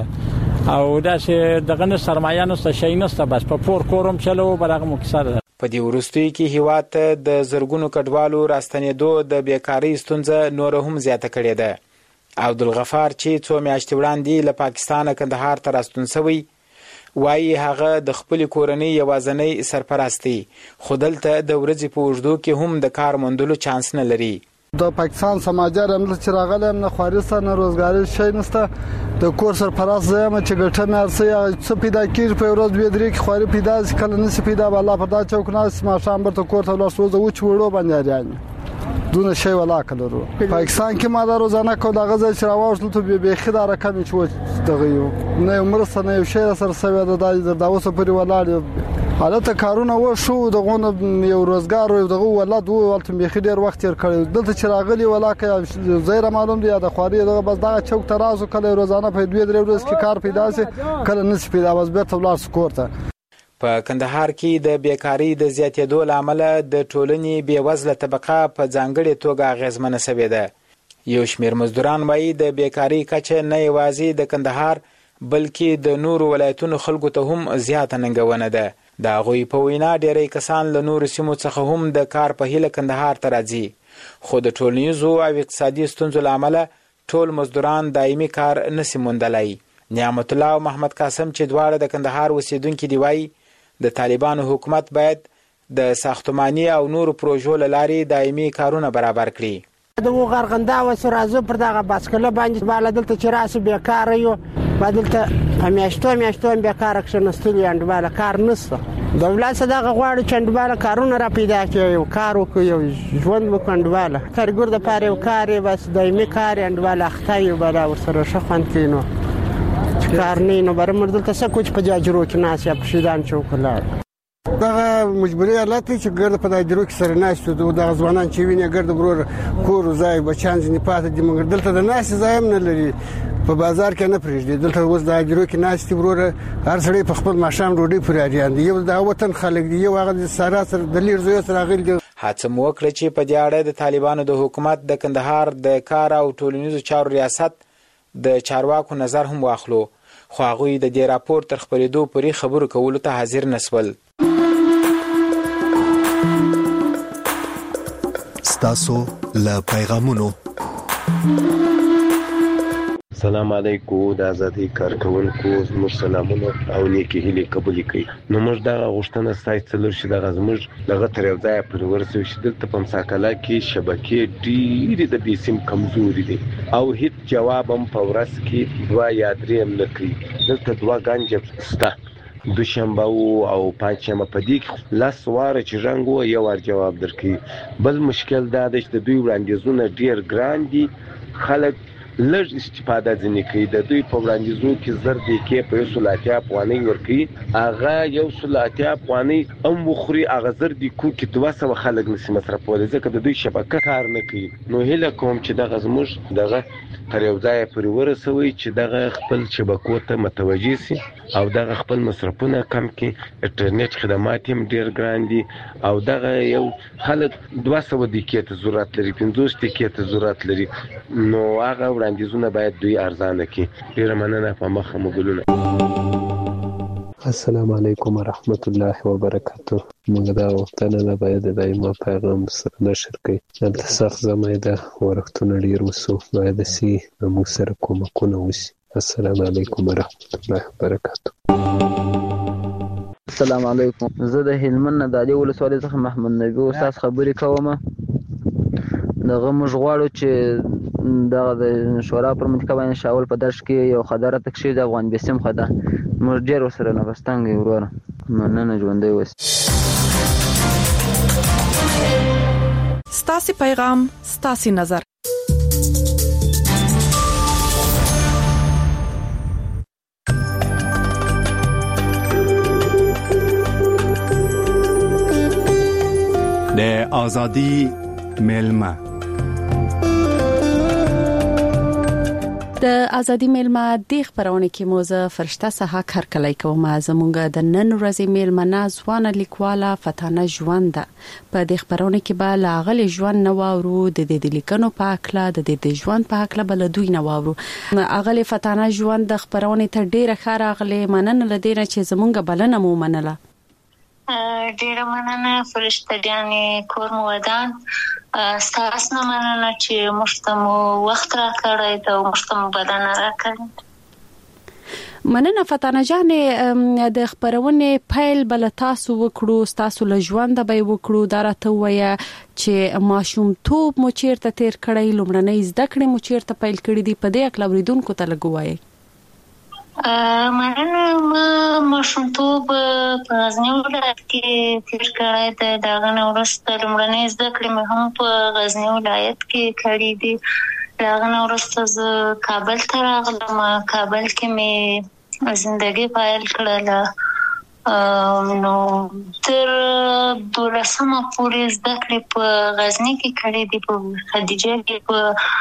او داسې دغه سرمایه نشته شي نشته بس په پور کورم چلو برغه مکسر. په دې وروستیو کې هیواد ته د زرګونو کډوالو راستنېدو د بیکارۍ ستونزه نور هم زیاته کړې ده. عبدالغفار چې څو میاشتې وړاندې له پاکستانه کندهار ته راستون شوی وایي هغه د خپل کورنۍ یوازنۍ سرپرست دی خو دلته د ورځې په اوږدو کې هم د کار موندلو چانس نه لري. د پاکستان سماجر هم چې راغلی هم نه خوارسته نه روزګاري شی نشته د کور سرپرست زه یم چې ګټه مې هر څه پیدا کېږي په ورځ دوې درې کې خواري پیدا شي کله نشي پیدا به الله په دا چوک ناست ماښام بیرته کور ته ولاړ سوزه وچ وړو بندیاریان دونه شی ولاکه لرو. پاکستان کې ما دا روزانه کو دغه ځای چې راوښتل ته بیخي دا رقم چې و دغه یو نه یو مرسته نه یو شی سره سوی د اوسه پورې ولاړ حالت کارونه و شو دغه یو روزګار او دغه ولادت ولته بیخي ډیر وخت تیر کړی دلته چې راغلی ولاکه زیره معلوم دی د خواري دغه بس دغه چوک ته راځو کله روزانه په 2-3 ورځې کې کار پیدا شي کله نشي پیدا بس بیرته ولاړ سکورته. په کندهار کې د بیکاری د زیاتېدو لامل د ټولنې بیوزله طبقه په ځانګړې توګه اغیزمنه شوې ده. یو شمېر مزدوران وایي د بیکاری کچه نه یوازې د کندهار بلکې د نورو ولایتونو خلکو ته هم زیاته ننګونه ده. د هغوی په وینا ډېری کسان له نورو سیمو څخه هم د کار په هیله کندهار ته راځي خو د ټولنیزو او اقتصادي ستونزو له امله ټول مزدوران دایمي کار نشي موندلی. نعمت الله او محمد قاسم چې دواړه د کندهار اوسیدونکي دي وایي د طالبانو حکومت باید د ساختماني او نورو پروژو له لارې دایمي کارونه برابر کړي. د غرغنده و سرازو پر دغه باسکله باندې بالا دلته چې راسي بیکار یو بدلته میاشتو بیکار کښنستلی انډواله کار نشته. دولت صدقه غواړي چې انډواله کارونه را پیدا کړي یو کار وکړي یو ژوند وکړنډواله کارګر د پاره یو کار بس دایمي کار انډواله اخته یو بلا ورسره ښه خوند کینو کار نه نو برمر دلته څه کوچ په جاجرو کې ناس یا په شیدان چوک لاړ دا مجبوري حالت چې ګرد په دایرو کې سره ناشته د ځوانان چې ویني ګرد برور کور ځای بچان ځنی پاتې دي مګر دلته د ناس ځای هم نه لري په بازار کې نه پرېږدي دلته اوس د دایرو کې ناشته برور هر سړی په خپل ماشام ډوډۍ پرې اړین دی یو د وطن خلک دی یو هغه سره د لیر زوی سره غل دي هڅه مو وکړه چې په دې اړه د طالبانو د حکومت د کندهار د کار او ټولنیزو چارو ریاست د چارواکو نظر هم واخلو خو هغه د دې راپور تر خبرېدو پورې خبرو کولو ته حاضر نسول تاسو له پیغامونو السلام علیکم د ازادي کارکونکو زموږ سلامونه او نیکی هیلې قبول کړئ نو موږ دا غوښتنه ستاسو څلور شي د غزموږ دغه تر یو ځای پر ورسو شي دلته په مساکله کې شبکې ډېری د بیسیم کمزوري دي او هیڅ جواب هم په ورس کې 2 یا 3 هم نه کوي دلته 2 غنجه ستا دوشنبه او پنځشنبه په دې لاس واره چې رنګ و یو ور جواب درکې بل مشکل دا دی چې د دوی وړاندیزونه ډیر ګران دي خلک لږ استفاده ځنې کوي د دوی په وړاندیزو کې زر دي کې په 100 افغانۍ ورکړي هغه 100 افغانۍ هم وخوري هغه زر دي کو کې 200 خلک نشي مصرفول ځکه د دوی شبکه کار نه کوي نو هله کوم چې دغه زموږ دغه تر یو ځای پورې ورسوي چې دغه خپل شبکو ته متوجي سي او دغه خپل مصرفونه کم کړي انټرنیټ خدمات هم ډیر ګران دي او دغه یو خلک 200 دقیقې ته ضرورت لري 50 دقیقې ته ضرورت لري نو هغه وړاندیزونه باید دوی ارزانه کړي ډیر مننه په مخه مګلونه السلام علیکم ورحمت الله وبرکاته موږ دا وختونه نه باید د دایمه پیغام سره نشر کړي دلته سخت زمای ده ورختونه ډیر وسو باید سي موږ سره کومکونه وشي السلام علیکم ورحمت الله وبرکاته السلام علیکم زه د هلمند د علي ولسوالۍ څخه محمد نبی استاد خبرې کوم دغه موږ غواړو چې دغه د شورا پر منتخب باندې شاول په درش کې یو خبره تکشي د افغان بسم خدا موږ ډیر سره نه بستانګ ورور مننه ژوندې وس ستاسو پیغام ستاسو نظر د ازادي ملما د ازادي میلمه د خبرونه کې موزه فرشته سها کار کولای کوم زمونږ د نن ورځې میلمه نازوانه لیکواله فتانه ژوند په د خبرونه کې به لاغلی ژوند نواورو د دې لیکنو په اکلا د دې ژوند په اکلا بل دوی نواورو اغلی فتانه ژوند د خبرونه ته ډیره خاره اغلی مننه لدینه چې زمونږ بلنه مو منله ډیره مننه فرشته جانې کور مو ودان ستاسو نه مننه چې مشتمو وخت را کړی ته مشتمو بدن را کړی مننه فتانه جانې د خبرونه پیل بل تاسو وکړو تاسو له ژوند به وکړو درته وایي چې ماشوم توپ مو چیرته تیر کړی لومړنۍ زده کړې مو چیرته پیل کړې دي په دې اکل اوریدونکو ته لګوي مننه ما ماشومتوب په غزنی ولایت کې تیر کړی دی دغه نه وروسته لومړنۍ زده کړې مې هم په غزنی ولایت کې کړې دي دغه نه وروسته زه کابل ته راغلم کابل کې مې زندګي پیل کړله نو تر 12مه پورې زده کړې په غزنی کې کړې دي په خدیجه کې په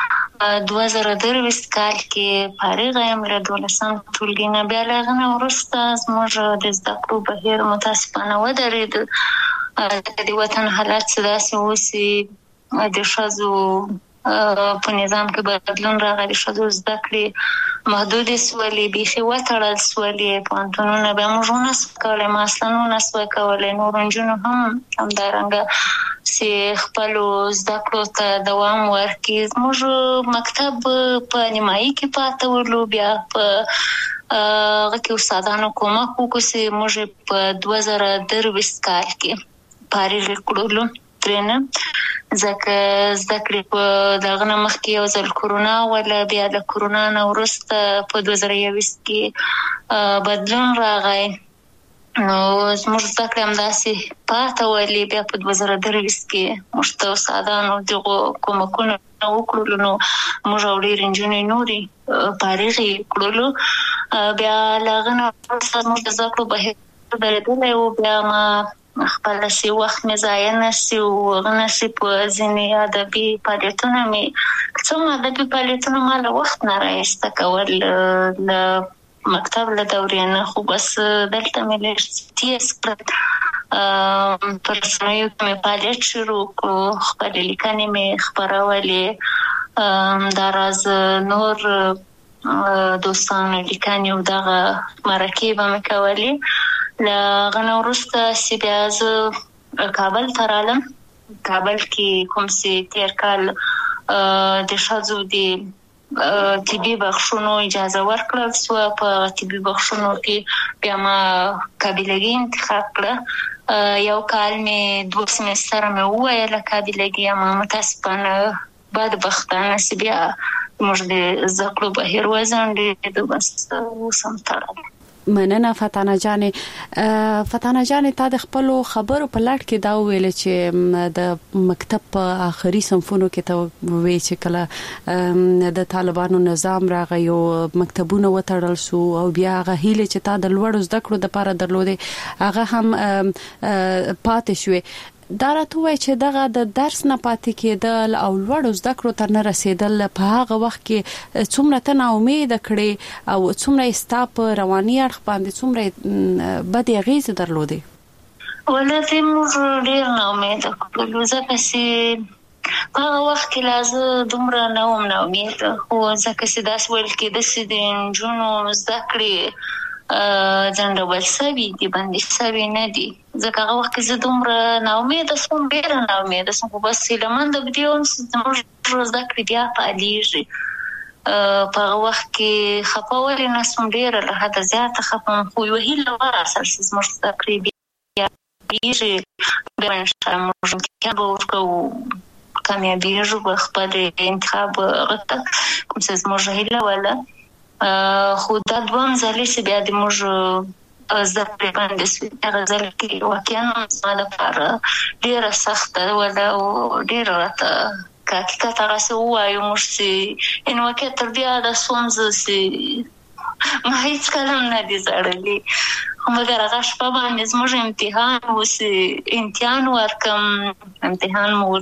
2023 کال کې فارغ یم له 12م ټولګي نه بیا له هغه نه وروسته زموږ د زده کړو بهیر متاسفانه ودرېد د وطن حالات داسې اوسي د ښځو په نظام کې بدلون راغلی ښځو زده کړې محدودې سولې بیخي وتړل سولې پوهنتونونه به موږ ونسو کولی ما اصلا ونسو کولی نورو نجونو هم همدارنګه چې خپلو زده کړو ته دوام ورکړي زموږ مکتب په نیمایي کې پاته ولو بیا په هغه کې استادانو کومک وکړو چې موږ په 2023 کال کې فارغ کړلو ترېنه ځکه زده کړې په دغه نه مخکې یو ځل کورونا ولا بیا د کورونا نه وروسته په 2021 کې بدلون راغی نو زموږ زده کړې همداسې پاته ولې بیا په 2023 کې موږ ته استادانو دغو کومکونه وکړلو نو موږ او ډېرې نجونې نورې فارغې کړلو بیا لغنه موږ د زکړو به درېدلې او بیا ما خپل سي وخت مې ضایع نشي او غنسي په ځینې ادبي فعالیتونه مې څومره ادبي فعالیتونه ما له وخت نه راایسته کول له مکتب له دورې نه خو بس دلته مې لږ تیز کړل پر رسنیو کې مې فعالیت شروع کړو خپلې لیکنې مې خپرولې دا راز نور دوستانو لیکنې او دغه مرکې به مې کولې لغنه وروسته چې بیا زه کابل ته رالم کابل کې کوم چې تېر کال د ښځو د طبي بخښونو اجازه ورکړل سوه په طبي بخښونو کې بیا ما قابلګي انتخاب کړه یو کال مې 2 سمستره مې وویله قابلګي ما متاسفانه بدبختانه چې بیا موږ د زده کړو بهیر وځنډېد بس اوس هم تړلی مننه فتانه جانې تا د خپلو خبرو په لړ کې دا ویل چې د مکتب په آخري صنفونو کې ته وی چې کله د طالبانو نظام راغی او مکتبونه وتړل شو او بیا هغه هیله چې تا د لوړو زده کړو لپاره درلودې هغه هم پاتې شوې دا راته وایي چې دغه د درس نه پاتې کېدل او لوړو زده کړو ته نه رسیدل په هغه وخت کې څومره ته ناامید کړې او څومره ستا په رواني اړخ باندې څومره بدې اغېزې درلودې ولې موږ ډېر ناامید کړلو ځکه چې په هغه وخت کې لازم دومره نه وم ناامید خو ځکه چې داسې ویل کېده چې د نجونو زده کړې ځنډول سوي دي بندي سوي نه دي ځکه هغه وخت کې زه دومره ناامیده شوم ډېره ناامیده شوم خو بس هیلهمنده به دې وم چې زموږ زده کړې بیا فعالېږي په هغه وخت کې خفه ولې نه شوم ډېره له حده زیاته خفه وم خو یوه هیله وراسل چې زموږ زده کړې بیا فعالېږي بیا انشاءالله موږ امتحان به ورکوو کامیابېږو به خپل انتخاب هغه ته کوم څه زموږ هیله وله خو دا دوام ځلې چې بیا د موږ زده کړې باندې سوي هغه ځل کې واقعا زما لپاره ډېره سخته وله او ډېره راته که حقیقت هغسې ووایو موږ چې واقع تر دې عاده شوم زه چې ما هېڅکله هم نه دي زړلي خو مګر هغه شپه باندې زموږ امتحان و چې امتحان ورکړم امتحان مو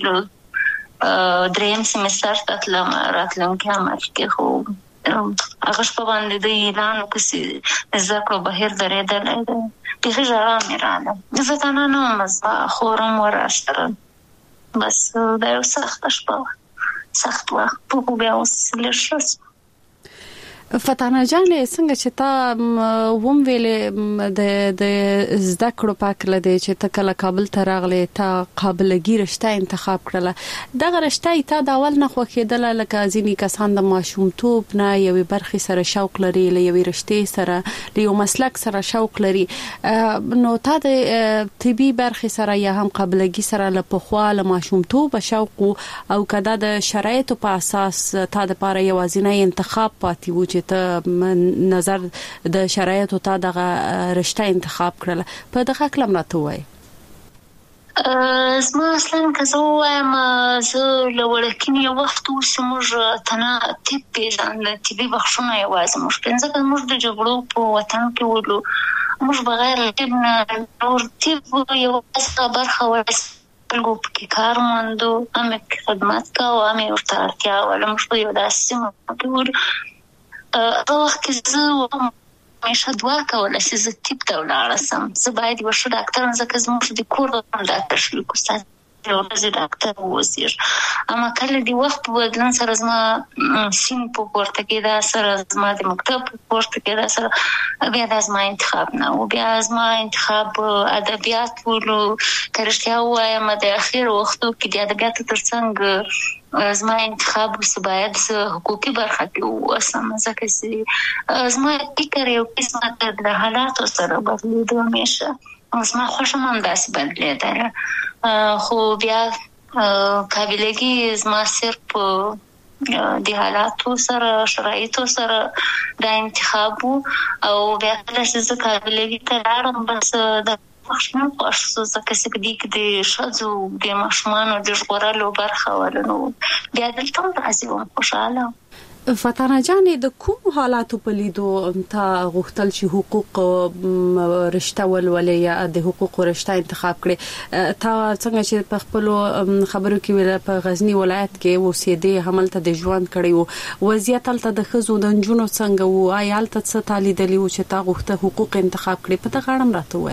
درېیم سمستر ته تلم راتلونکي عمل کې خو هغه شپه باندې د اعلان وکړ چې زده کړو بهیر درېدلی دی بیخي ژړا مې راغله زه تنها نه وم زما خور هم وراسره بس دا یو سخته شپه وه سخت وخت خو بیا اوس لږ ښه شو فتانه جانې څنګه چې تا وم ویلې د زده کړو پاکله دی چې ته کله کابل ته راغلې تا قابلګي رشته انتخاب کړله دغه رشته تا د اول نه خوښېدله لکه ځینې کسان د ماشومتوب نه یوې برخې سره شوق لري له یوې رشتې سره له یو مسلک سره شوق لري نو تا د طبي برخې سره یا هم قابلګي سره له پخوا له ماشومتوب شوق او کدا د شرایطو په اساس تا د لپاره یوازینی انتخاب پاتې و ته نظر د شرایطو ته دغه رشته انتخاب کړل په دغه کلم راته وای زما اصلا که زه ووایم زه له وړکینې یو وخت اوس موږ تنه طب پېژانده طبي بخښونه یوازې موږ پنځه موږ د جګړو په وطن کې ولو موږ بغیر طب نه نور طب یوازې برخه خلکو پکې کار موندو هم یې خدمت کوو هم یې ورته اړتیا وله موږ په یو داسې سیمه کې ولو هغه وخت کې زه همیشه دعا کوله چې زه طب ته ولاړه شم زه باید یوه ښه ډاکټر وم ځکه زموږ د کور هم ډاکټر شریک استاد یوه ورځې ډاکټر واوسېږ اما کله د وخت په بدلون سره زما سین په پورته کېدا سره زما د مکتب په پورته کېدا سره بیا دا زما انتخاب نه و بیا زما انتخاب ادبیات ولو که رښتیا ووایم د اخرو وختو کې د ادبیاتو تر څنګ زما انتخاب اوس باید حقوقي برخه کې واوسم ځکه چې زما فکر یو قسمه د حالاتو سره بدلېدو همیشه زما خوښه هم همداسې بدلېدله خو بیا قابلګي زما صرف د حالاتو سره شرایطو سره دا انتخاب و او بیا کله چې زه قابلګي ته لاړم بس د خوښ شو ځکه چې په دې کې د ښځو د ماشومانو د ژغورلو برخه وله نو بیا دلته هم راځي وم خوشحاله فتانه جانې د کوم حالاتو په لیدو تا غوښتل چې حقوق رشته ولولې یا د حقوق رشته انتخاب کړې تا څنګه چې په خپل خبرو کې ویل په غزنی ولایت کې اوسېدې هملته د ژوند کړی وو وضعیت تلته د خزو د جنونو څنګه وو آیالته څه تعالی دلی و چې تا غوښته حقوق انتخاب کړې په تا غاړم راته وای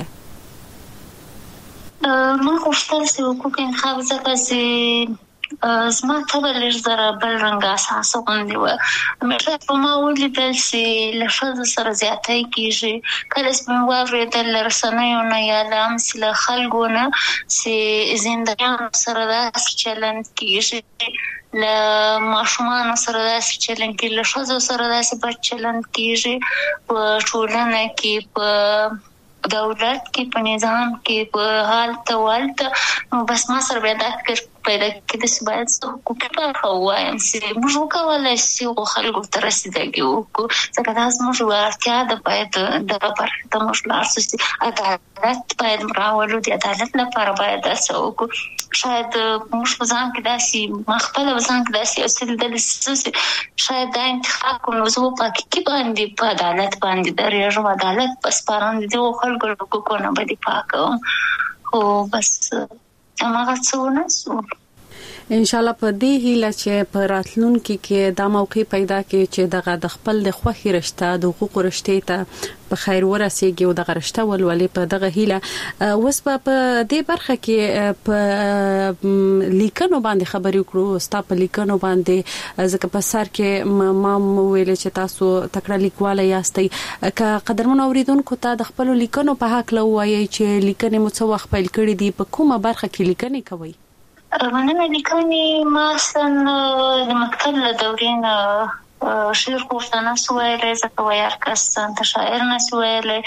ما غوښتل چې حقوق انتخاب زکه زما طبع لږ زره بل رنګ اساس غوندې وه همیشه په ما ولیدل چې له ښځو سره زیاتی کېږي کله چې مې واورېدل له رسنیو نه یا له همسې له خلکو نه چې زندانیانو سره داسې چلند کېږي له ماشومانو سره داسې چلند کېږي له ښځو سره داسې بد چلند کېږي په ټولنه کې په دولت کې په نظام کې په حالت والته نو بس ما سره بیا دا فکر پیدا کېده چې باید حقوقي برخه ووایم چې موږ وکولی شو خلکو ته رسېدګي وکړو ځکه دا زموږ اړتیا ده باید دغه برخې ته موږ لاړ شو چې عدالت باید راولو د عدالت لپاره باید داسې وکړو شاید موږ په ځان کې داسې ما خپله په ځان کې داسې یو څه لیدلي چې شاید دا انتخاب کړو نو زه په حقیقي باندې په عدالت باندې درېږم عدالت په سپارم د دغو خلکو له حقوقو نه به دفاع کوم خو بس هماغه څه ونه شو ان شاء الله په دې هیله چې په راتلونکي کې دا موقع پیدا کړي چې دغه د خپل د خوخي رشته د حقوق رشته ته په خیر ورسیږي او دغه رشته ولولې په دغه هیله اوس په دې برخه کې په لیکنو باندې خبرې وکړو ستا په لیکنو باندې ځکه په سر کې ما ویل چې تاسو تکړه لیکواله یاستئ که قدرمن اوریدونکو ته د خپل لیکنو په حق لوي چې لیکنې مو څه وخت پیل کړې دي په کومه برخه کې لیکنې کوي مننه لیکنې ما اصلا د مکتب له دورې نه شعر خو نه سو ویلی ځکه ویار کس ته شاعر نه سو ویلی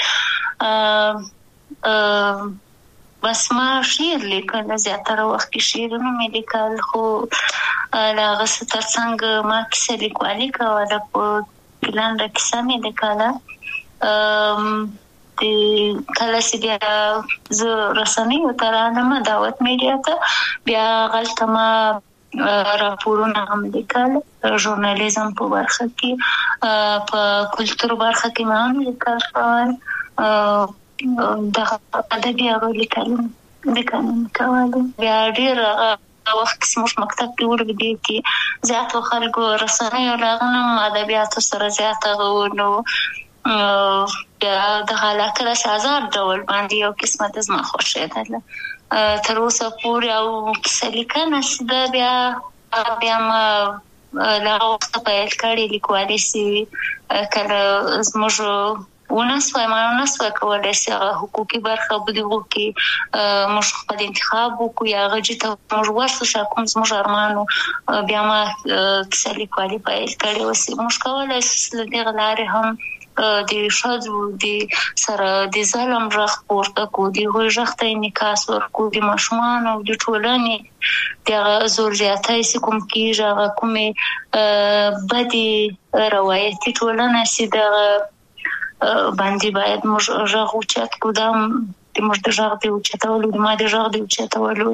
بس ما شعر لیکل زیاتره وخت کې شعرونه مې لیکل خو له هغه څه ترڅنګ ما کیسه لیکوالي کوله په لنډه کیسه مې لیکله کله چې بیا زه رسنیو ته رانم دعوت میډیا ته بیا غلطه ما راپورونه هم لیکل ژورنالیزم په برخه کې په کلتور برخه کې ما هم لیکل د ادبي لیکنې کول بیا ډېر وخت زموږ مکتب کې ورګدي کې زیاتو خلکو رسنیو راغنم ادبیاتو سره زیاته نو د علاقه د شازار ډول باندې یو قسمه د زما خوښه ده تر اوسه پورې او کیسه لیکنه سده بیا ما لا وخت پیل کړی لیکوالي سي کله زموږ ونسوي ما نسوي کولای شي حقوقي برخه بده کې موږ خپل انتخاب وکړو یا غږی ته موږ ورسره کوم زموږ ارمانو بیا ما کیسه لیکوالي پیل کړی او موږ کولای شو د غلارې هم د شادو د سره د ظلم رخ پورته کو دی غوښه ته انعکاس ورکو د ماشومان او د ټولنې د زور زیاتای سي کوم کیږي کومه بدی روایتي ټولنه سي د باندې باید موږ ژغو چت کوم د موږ د ژغ دی او چتولو د ما د ژغ دی او چتولو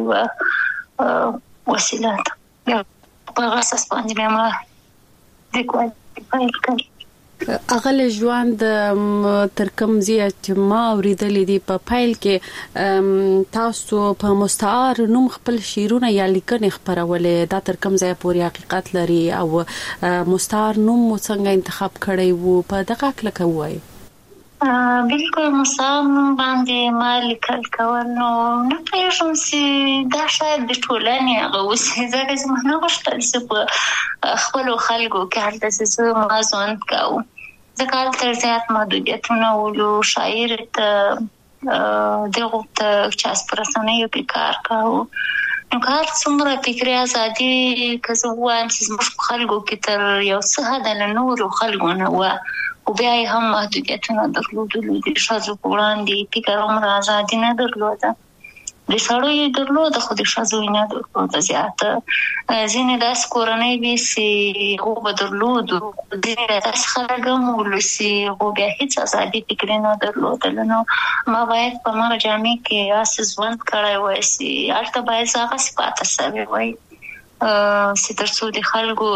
وسیله ده په اساس باندې ما د کوم پیل کړی اغل ژوند تر کوم زیات ما اوریدلې دي په فایل کې تاسو په مستعار نوم خپل شعرونه یا لیکنې خبرولې دا تر کوم ځای پورې حقیقت لري او مستعار نوم څنګه انتخاب کړی وو په دغه کله کوي بالکل مستعار نوم باندې ما لیکل کول نو نه پېژم چې دا شاید د ټولنې هغه اوسې ځکه چې ما نه غوښتل چې په خپلو خلکو کې هلته چې ما ژوند کوو ځکه هلته زیات محدودیتونه ولو شاعر ته دغه ته چاس په رسنیو کې کار کوو نو کار څومره فکري ازادي که زه ووایم چې زموږ په خلکو کې تر یو څه حده له نورو خلکو نه وه او بیا یې هم محدودیتونه درلودلو د ښځو په وړاندې فکر عمر ازادي نه درلوده د سړو یې درلوده خو د ښځو یې نه درلوده زیاته ځینې داسې کورنۍ وي چې هغو به درلودو ځینې داسې خلک هم ولو چې هغو بیا هېڅ ازادي فکري نه درلودله نو ما باید په هماغه جامع کې هسې ژوند کړی وای چې هلته باید زه هغسې پاته سوې وای چې تر څو د خلکو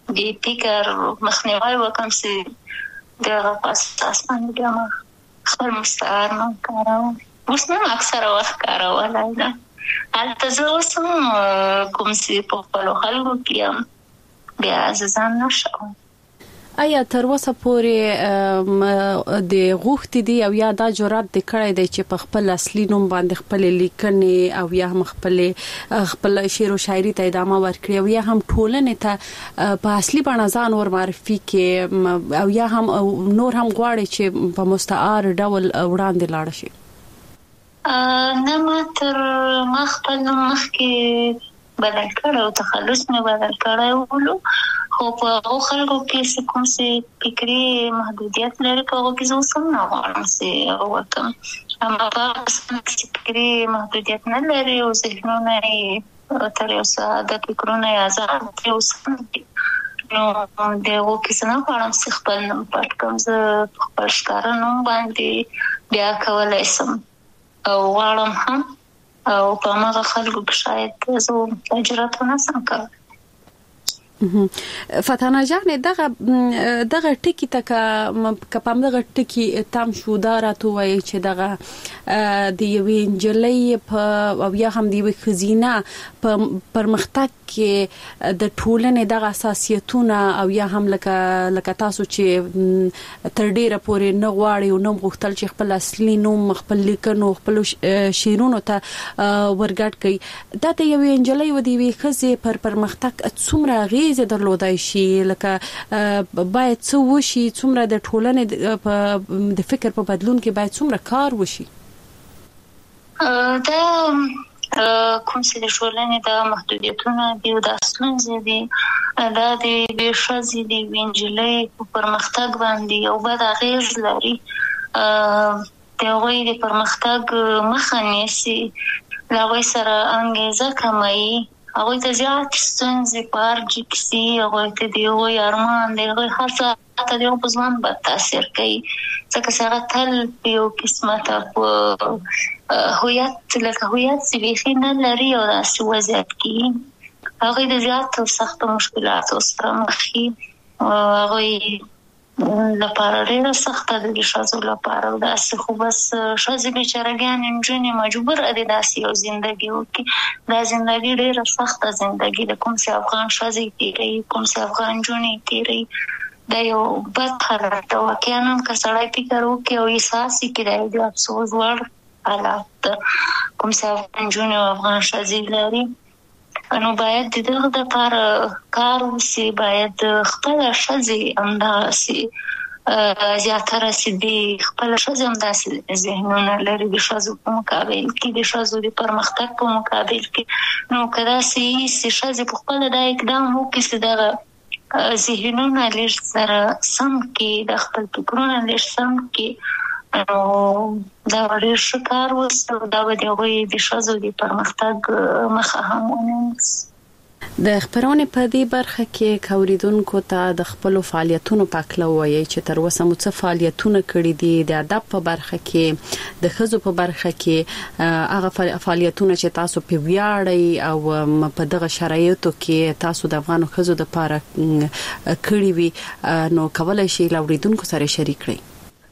د فکر مخنیوي وکم چې د اساس باندې ما خپل مستعار نوم کاروم. اوس نو اکثره وخت کارولای نه. البته زه اوس هم کوم چې په خپلو خلکو کې یم بیا زه ځان نشم. آیا تر اوسه پورې د غوښتي دی او یا دا جرأت د کړی دی چې په خپل اصلي نوم باندې خپل لیکنې او یا هم خپل شعر او شاعري ته ادامه ورکړي او یا هم ټولنې ته په اصلي بڼه ځان ور معرفي کې او یا هم نور هم غواړي چې په مستعار ډول وړاندې لاړ شي؟ نه ما خپل نوم مخکې بدل کړو، تخلص مې بدل کړو، خو په هغو خلکو کې کوم چې فکري محدودیت لري په هغو کې زه اوس هم نه غواړم چې هغه وکړم. اما په هغه کسانو کې چې فکري محدودیت نه لري او ذهنونه یې تر یو څه د فکرونه یې ازاد دي اوس هم دي، نو د هغو کې زه نه غواړم چې خپل نوم پټ کړم. زه په خپل ښکاره نوم باندې بیا کولی شم او غواړم هم او په هماغه خلکو کې شاید زه جرأت ونه شم کولی. فتانه جان دغه ټکی ته کپم دغه ټکی تام شو دا راته وایي چې دغه د یوې نجلۍ په او یا هم د یوې ښځینه په پرمختګ کې د ټولنې دغه اساسیتونه او یا هم لکه تاسو چې تر ډیره پورې نه غواړي او نه غوښتل چې خپل اصلي نوم خپل لیکنو خپل شعرونو ته ورګډ کړي، دا د یوې نجلۍ او د یوې ښځې پر پرمختګ څومره اغیزه درلودای شي، لکه باید څه وشي، څومره د ټولنې د فکر په بدلون کې باید څومره کار وشي؟ دا کوم چې د ټولنې د محدودیتونه دي او د ستونزې دي، دا د بې ښځې د یوې نجلۍ په پرمختګ باندې یو بد اغیز لري. د هغوی د پرمختګ مخه نیسي، له هغوی سره انګیزه کموي، هغوی ته زیات ستونزې په ارجې کسي، هغوی ته د هغوی ارمان د هغوی هڅه حتی د هغوی په ژوند بد تاثیر کوي، ځکه چې هغه تل په یو قسمته په هویت لکه هویت چې بیخي نه لري او داسې وضعیت کې هغوی د زیاتو سختو مشکلاتو سره مخ دي. هغوی لپاره ډېره سخته ده د ښځو لپاره داسې، خو بس ښځې بیچارهګانې نجونې مجبوره دي داسې یو زندګي وکړي. دا زندګي ډېره سخته زندګي ده، کوم چې افغان ښځې تېروي، کوم چې افغان نجونې تېروي، دا یو بد حالت ده. واقعا هم که سړی فکر وکړي او احساس یې کړي دا یو د افسوس وړ حالت ده کوم چې افغان نجونې او افغان ښځې لري. نو باید د دغه لپاره کار وشي، باید خپله ښځې همداسې زیاتره چې د خپله ښځې همداسې ذهنونه لري د ښځو په مقابل کې، د ښځو د پرمختګ په مقابل کې. نو که داسې وي چې ښځې په خپله دا اقدام وکړي چې دغه ذهنونه لږ سره سم کړي، د خپل فکرونه لږ سم کړي، نو دا ډېر ښه کار وشي او دا به د هغوی د ښځو د پرمختګ مخه هم ونیسي. د خبرونې په دې برخه کې کوریدونکو ته د خپل فعالیتونو په اړه وایي چې تر اوسه مو څه فعالیتونه کړي دي د ادب په برخه کې، د ښځو په برخه کې، هغه فعالیتونه چې تاسو په ویاړئ او په دغه شرایطو کې تاسو د افغان ښځو لپاره کړی وي، نو کولای شئ لاوریدونکو سره شریک کړئ.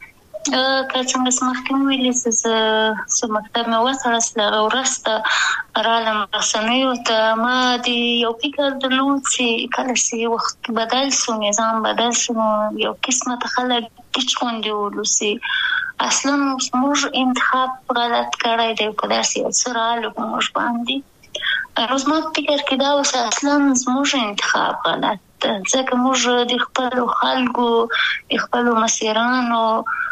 که څنګه چې مخکې ویلي چې مکتب مې وتړل هغه وروسته رالم رسنیو ته، ما د یو فکر درلود چې کله چې وخت بدل شو، نظام بدل شو، یو قسمت خلک ټیچ غوندې ولوسي اصلا موږ انتخاب غلط کړی دی، په داسې یو څه رالو په موږ باندې. نو زما په فکر کې دا اوس اصلا زموږ انتخاب غلط ده، ځکه موږ د خپلو خلکو د خپلو مسیرانو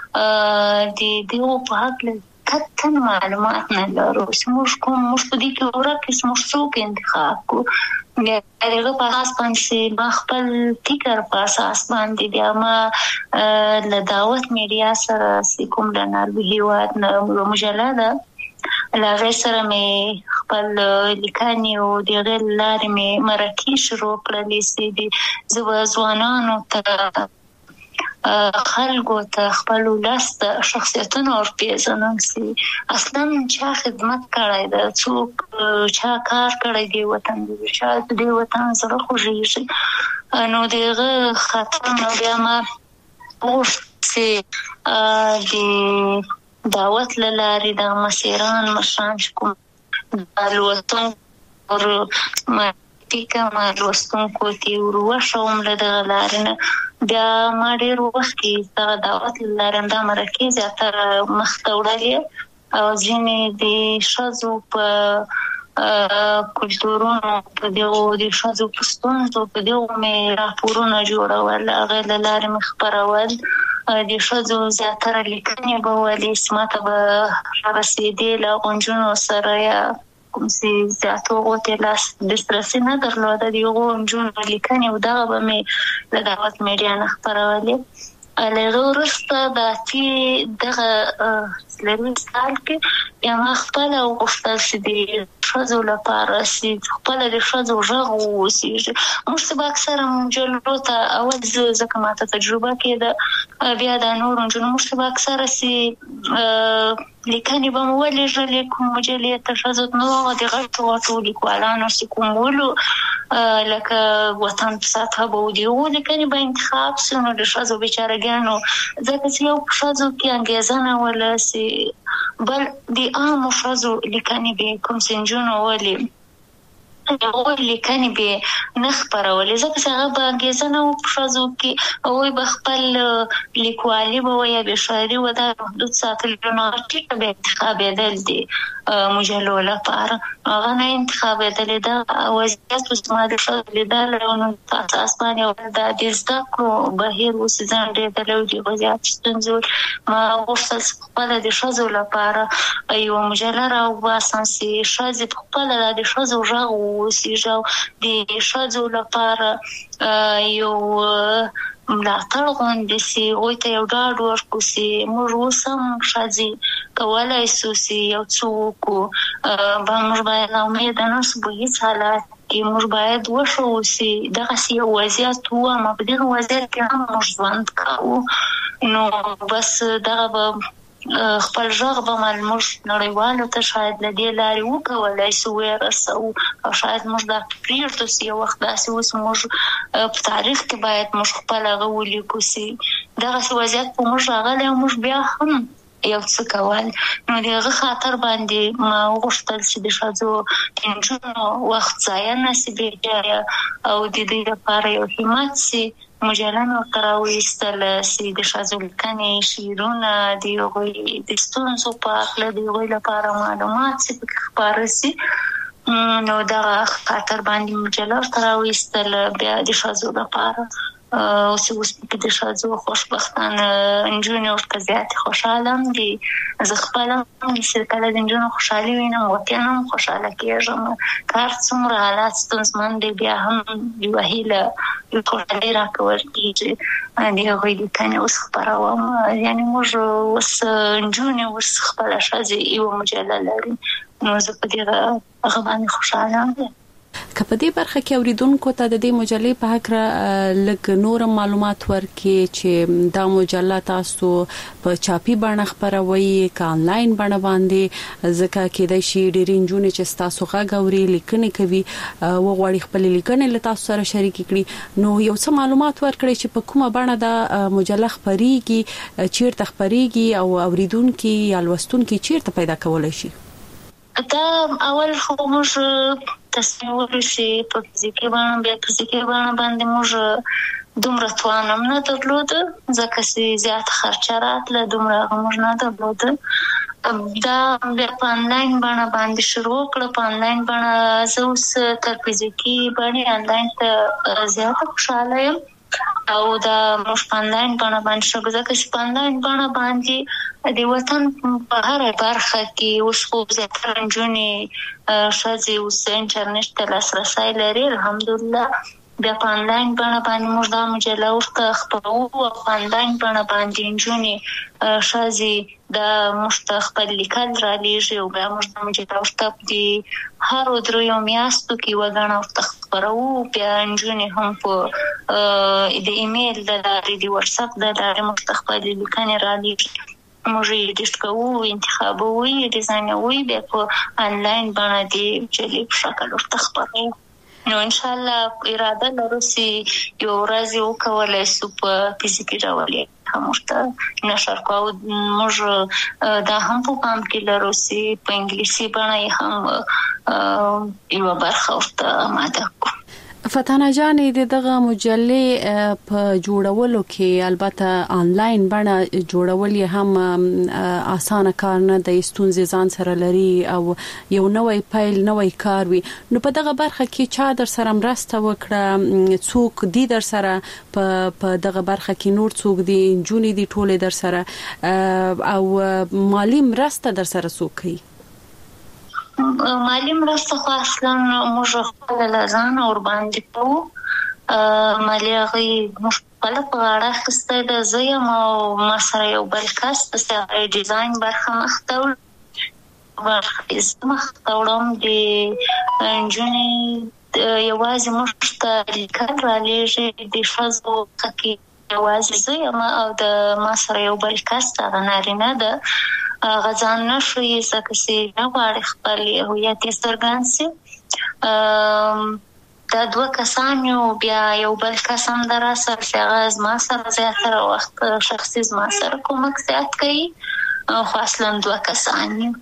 د دغو په هکله قطعا معلومات نه لرو چې موږ په دې کې ورک چې موږ څوک انتخاب کړو. د هغه په اساس باندې ما خپل فکر په اساس باندې بیا ما له دعوت میډیا سره چې کوم د ناروې هېواد نه مجله ده له هغې سره مې خپل لیکنې او د هغې له لارې مې مرکې شروع کړلې چې زه به ځوانانو ته خلکو ته خپل ولس ته شخصیتونه ورپېژنم چې اصلا چا خدمت کړی ده، څوک چا کار کړی دی وطن د چا د وطن سره خوږېږي. نو دغه خاطر نو بیا ما غوښت چې د دعوت له لارې د مسیران مشران چې کوم د لوستونکو ما لوستونکو ته وروښوم له دغه لارې نه. بیا ما ډېر وخت کې دغه دعوت له لارې دا مرکې زیاتره مخته وړلې او ځینې د ښځو په کلتورونو په دغو د ښځو په ستونزو په دغو مې راپورونه جوړول، هغې له لارې مې خپرول. د ښځو زیاتره لیکنې به ولې چې ماته به رسېدې له هغو نجونو سره یا کوم چې زیاتو هغو ته لاس دسترسي نه درلوده د هغو نجونو لیکنې او دغه به مې له دعوت میډیا نه خپرولې. له هغه وروسته د دغه څلوېښت کال کې بیا ما خپله وغوښتل چې د ښځو لپاره چې خپله د ښځو غږ واوسېږي. موږ څه به اکثره مجلو ته اول ځکه ماته تجربه کېده بیا د نورو نجونو موږ څه به اکثره چې لیکنې به مو ولېږلې کوم مجلې ته ښځو ته نو هغه د غټو لیکوالانو چې کوم ولو لکه وطن په سطحه به و د هغو لیکنې به انتخاب سو نو د ښځو بیچارهګانو ځکه چې یو په ښځو کې انګېزه نه وله چې بل د عامو ښځو لیکنې به کوم چې نجونو ولې هغوی لیکنې به نه خپرولې ځکه چې هغه به انګېزه نه وه په ښځو کې، هغوی به خپل لیکوالي به وه یا بې شاعري وه دا محدود ساتلي نو هغه ټیټه به انتخابېدل د مجلو لپاره، هغه نه انتخابېدلې. دا وضعیت اوس ما د ښځو لیدلی نو په اساس باندې دا د زده کړو بهیر اوس ځنډېدلی و د هغو زیات ستونزې ما غوښتل چې خپله د ښځو لپاره یوه مجله راوباسم چې ښځې په خپله دا د ښځو غږ واوسېږي او د ښځو لپاره یو ملاتړ غوندې چې هغوی ته یو ډاډ ورکړو چې موږ اوس هم ښځې کولی شو چې یو څه وکړو، موږ باید ناامیده نه شو په هېڅ حالت کې، موږ باید وښیو چې دغسې یو وضعیت و اما په دغه وضعیت کې هم موږ ژوند کوو. نو بس دغه به خپل غږ به موږ نړیوالو ته شاید له دې لارې وکولی شو ورسوو او شاید موږ دا پرېږدو چې یو وخت داسې اوس موږ په تاریخ کې باید موږ خپل هغه ولیکو چې دغسې وضعیت په موږ راغلی او موږ بیا هم یو څه کول. نو د هغه خاطر باندې ما وغوښتل چې د ښځو د نجونو وخت ضایع نه شي بېجایه او د دوی لپاره یو همت شي. مجله مې ورته راوایستله چې د ښځو لیکنې شعرونه د هغوی د ستونزو په هکله د هغوی لپاره معلومات چې پکې خپاره شي. نو دغه خاطر باندې مجله ورته راوایستله بیا د ښځو لپاره اوس پکې د ښځو خوشبختانه نجونې ورته زیاتې خوشحاله هم دي. زه خپله هم چې کله د نجونو خوشحالي وینم واقعا هم خوشحاله کېږم، کار څومره حالات ستونزمن دی بیا هم یوه هیله یو خوشحالي راکول کېږي د هغوی لیکنې اوس خپروم. یعنې موږ اوس نجونې اوس خپله ښځې یوه مجله لري نو زه په دغه هغه باندې خوشحاله یم. که په دې برخه کې اوریدونکو ته د دې مجلې په هکله لږ نور معلومات ورکړي چې دا مجله تاسو په چاپي بڼه خپروي که آنلاین بڼه باندې، ځکه کېدای شي ډېرې نجونې چې ستاسو غږ اوري لیکنې کوي وغواړي خپلې لیکنې له تاسو سره شریکې کړي، نو یو څه معلومات ورکړئ چې په کومه بڼه دا مجله خپریږي، چیرته خپریږي او اوریدونکي یا لوستونکي چیرته پیدا کولی شي. دا اول خو موږ تصمیم ونیو چې په فزیکي بڼه بیا فزیکي بڼه باندې موږ دومره توان هم نه درلوده ځکه چې زیات خرچه راتله، دومره هغه موږ نه درلوده. دا بیا په آنلاین بڼه باندې شروع کړه. په آنلاین بڼه زه اوس تر فزیکي بڼې آنلاین ته زیاته خوشحاله یم او دا موږ په آنلاین بڼه باندې شروع ځکه چې په آنلاین بڼه باندې د وطن په هره برخه کې اوس خو زیاتره نجونې ښځې اوس انټرنیټ ته لاسرسی لري الحمدلله. بیا په آنلاین بڼه باندې موږ دا مجله ورته خپروو او په آنلاین بڼه باندې نجونې ښځې دا موږ ته خپل لیکل رالیږي او بیا موږ دا مجله ورته د هرو 3 میاشتو کې یوه ګڼه ورته خپروو. بیا نجونې هم په د ایمیل د لارې د واتس اپ د لارې موږ خپل لیکنې را لیږي موږ یې ډیټ کوو انتخابوو یې ډیزاینوو بیا په انلاین باندې د جلې په شکل ورته خپروو نو ان شاء الله اراده لرو چې یو ورځ وکولای شو په فزیکي ډول هم ورته نشر کوو موږ دا هم په پام کې لرو چې په انګلیسي باندې هم یو برخه ورته آماده کوو. فتانه جانې دغه مجلې په جوړولو کې البته آنلاین بڼه جوړول یې هم اسانه کار نه دی ستونزې ځان سره لري او یو نوې پیل نوې کار وي نو په دغه برخه کې چا در سره مرسته وکړه څوک دی در سره په دغه برخه کې نور څوک دی جونې دی ټوله در سره او مالی مرسته در سره څوک کوي مالی مرسته خو اصلا موږ خپل لازم اور باندې کوو مالی هغه موږ خپل په غاړه اخیستل زه یم او ما سره یو بل کس د ډیزاین برخه مختول مختولم د نجونې یوازې موږ ته لیکل را لیږي د ښځو کې یوازې زه یم او د ما سره یو بل کس هغه نارینه ده غزان نشوي ځکه چې نه غواړي خپل هویت یې څرګند شي دا دوه کسان یو بیا یو بل کس هم در سره چې هغه زما سره زیاتره وخت شخصي زما سره کومک زیات کوي خو اصلا دوه کسان یو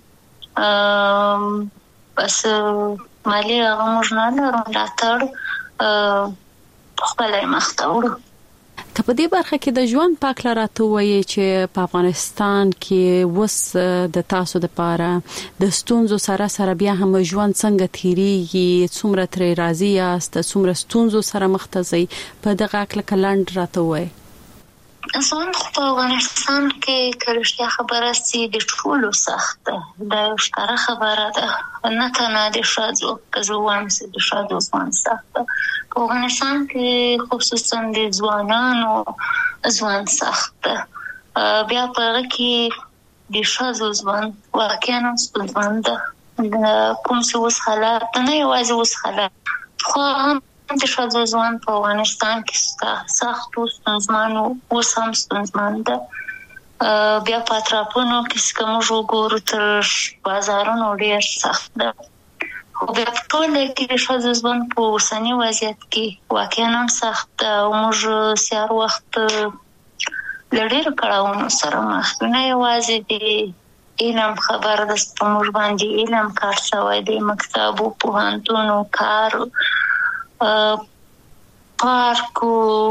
بس مالی هغه موږ نه لرو ملاتړ خپله یې مخته وړو. که په دې برخه کې د ژوند په اړه راته وایي چې په افغانستان کې وس د تاسو لپاره د ستونزو سره بیا هم ژوند څنګه تیریږي څومره ترې راضي یاست څومره ستونزو سره مخ ته ځئ په دغه اړه کلند راته وایي. ځوان په افغانستان کې کلشتیا خبره سي د ټولو سخت ده دا یو ښکاره خبره ده نه تنها د ښځو که زه وایم چې د ښځو ژوند سخت ده په افغانستان کې خصوصا د ځوانانو ژوند سخت ده بیا په هغه کې د ښځو ژوند واقعا ستونزمن ده کوم چې اوس حالات نه یوازې اوس حالات خو هم د ښځو ژوند په افغانستان کې سخت او ستونزمن اوس هم ستونزمن ده بیا په اطرافونو کې که موږ وګورو تر بازارونو ډېر سخت ده خو بیا په ټوله کې د ښځو ژوند په اوسني وضعیت کې واقعا هم سخت ده او موږ سهار وخت له ډېرو کړاوونو سره مخ یو نه یوازې د علم خبر ده په موږ باندې علم کار شوی دی مکتب او پوهنتون کار پارکو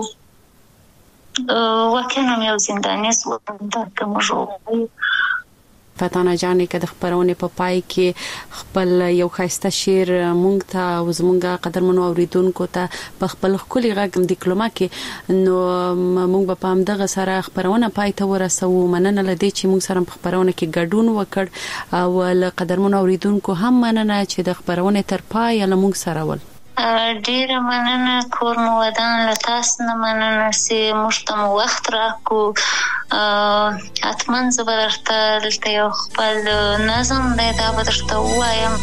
واقعا یو زنداني ژوند ده که موږ ووایو. فتانه جانې که د خبرونې په پای کې خپل یو ښایسته شعر مونږ ته او زمونږ قدرمنو اوریدونکو ته په خپل ښکلي غږ دیکلوما کې نو مونږ به په همدغه سره خبرونه پای ته ورسوو مننه له دې چې مونږ سره په خبرونه کې ګډون وکړ او له قدرمنو اوریدونکو هم مننه چې د خبرونې تر پای له مونږ سره ول. ډیره مننه کور مو ودان له تاسو نه مننه چې موږ ته مو وخت راکړو حتما زه به درته دلته یو خپل نظم دی دا به درته ووایم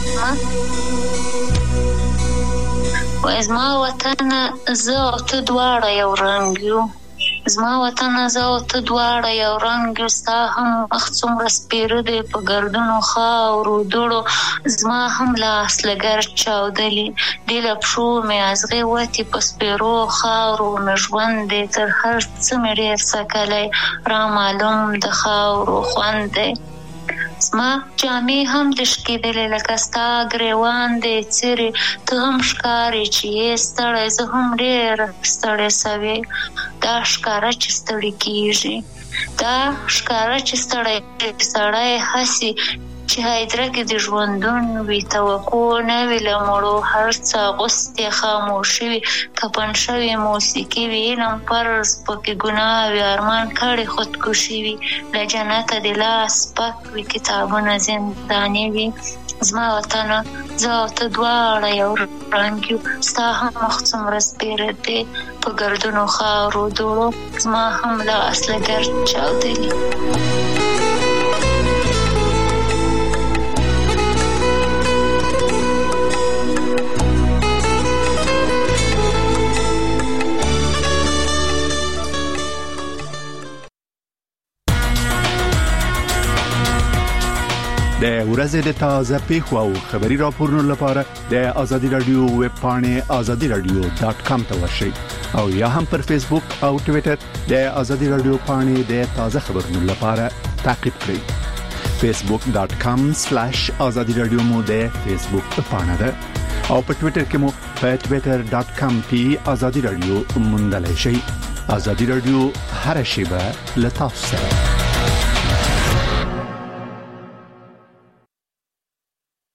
وایي زما وطن زه او ته دواړه یو رنګ یو زما وطن زه او ته دواړه یو رنګ یو ستا هم مخ څومره سپېره دی په ګردونو خاورو دوړو زما هم لاس له ګرد چاودلي دې له پښو مې ازغې وتې په سپېرو خاورو مې ژوند دی تر هر څه مې ډېر څکلی رامعلوم د خاورو خوند دی زما جامې هم د شکېدلې لکه ستا ګریوان دی څیرې ته هم ښکارې چې یې ستړی زه هم ډېره ستړې سوې دا ښکاره چې ستړي کېږي دا ښکاره چې سړی هسې چې هایدره کې د ژوندون وي توقع نه وي له مړو هر څه اغوستې خاموشي وي کفن شوې موسیقي وي علم فرض پکې ګناه وي ارمان کړې خودکشي وي له جنته د لاس پک وي کتابونه زنداني وي زما وطنه زه او ته دواړه یو رنګ یو ستا هم مخ څومره سپېره دی په ګردونو خاورو دوړو زما هم لاس له ګرد چاودلي ورځې د تازه پیښو او خبري راپورونو لپاره د ازادي رادیو ویب پاڼې azadiradio.com ته ورشئ او یا هم پر فیسبوک او ټوئیټر د ازادي رادیو پاڼې د تازه خبرونو لپاره تعقیب کړئ. facebook.com/azadiradio مو د فیسبوک پاڼه ده او په ټوئیټر کې مو په twitter.com/azadiradio موندلای شئ. ازادي رادیو هر شیبه له تاسو سره.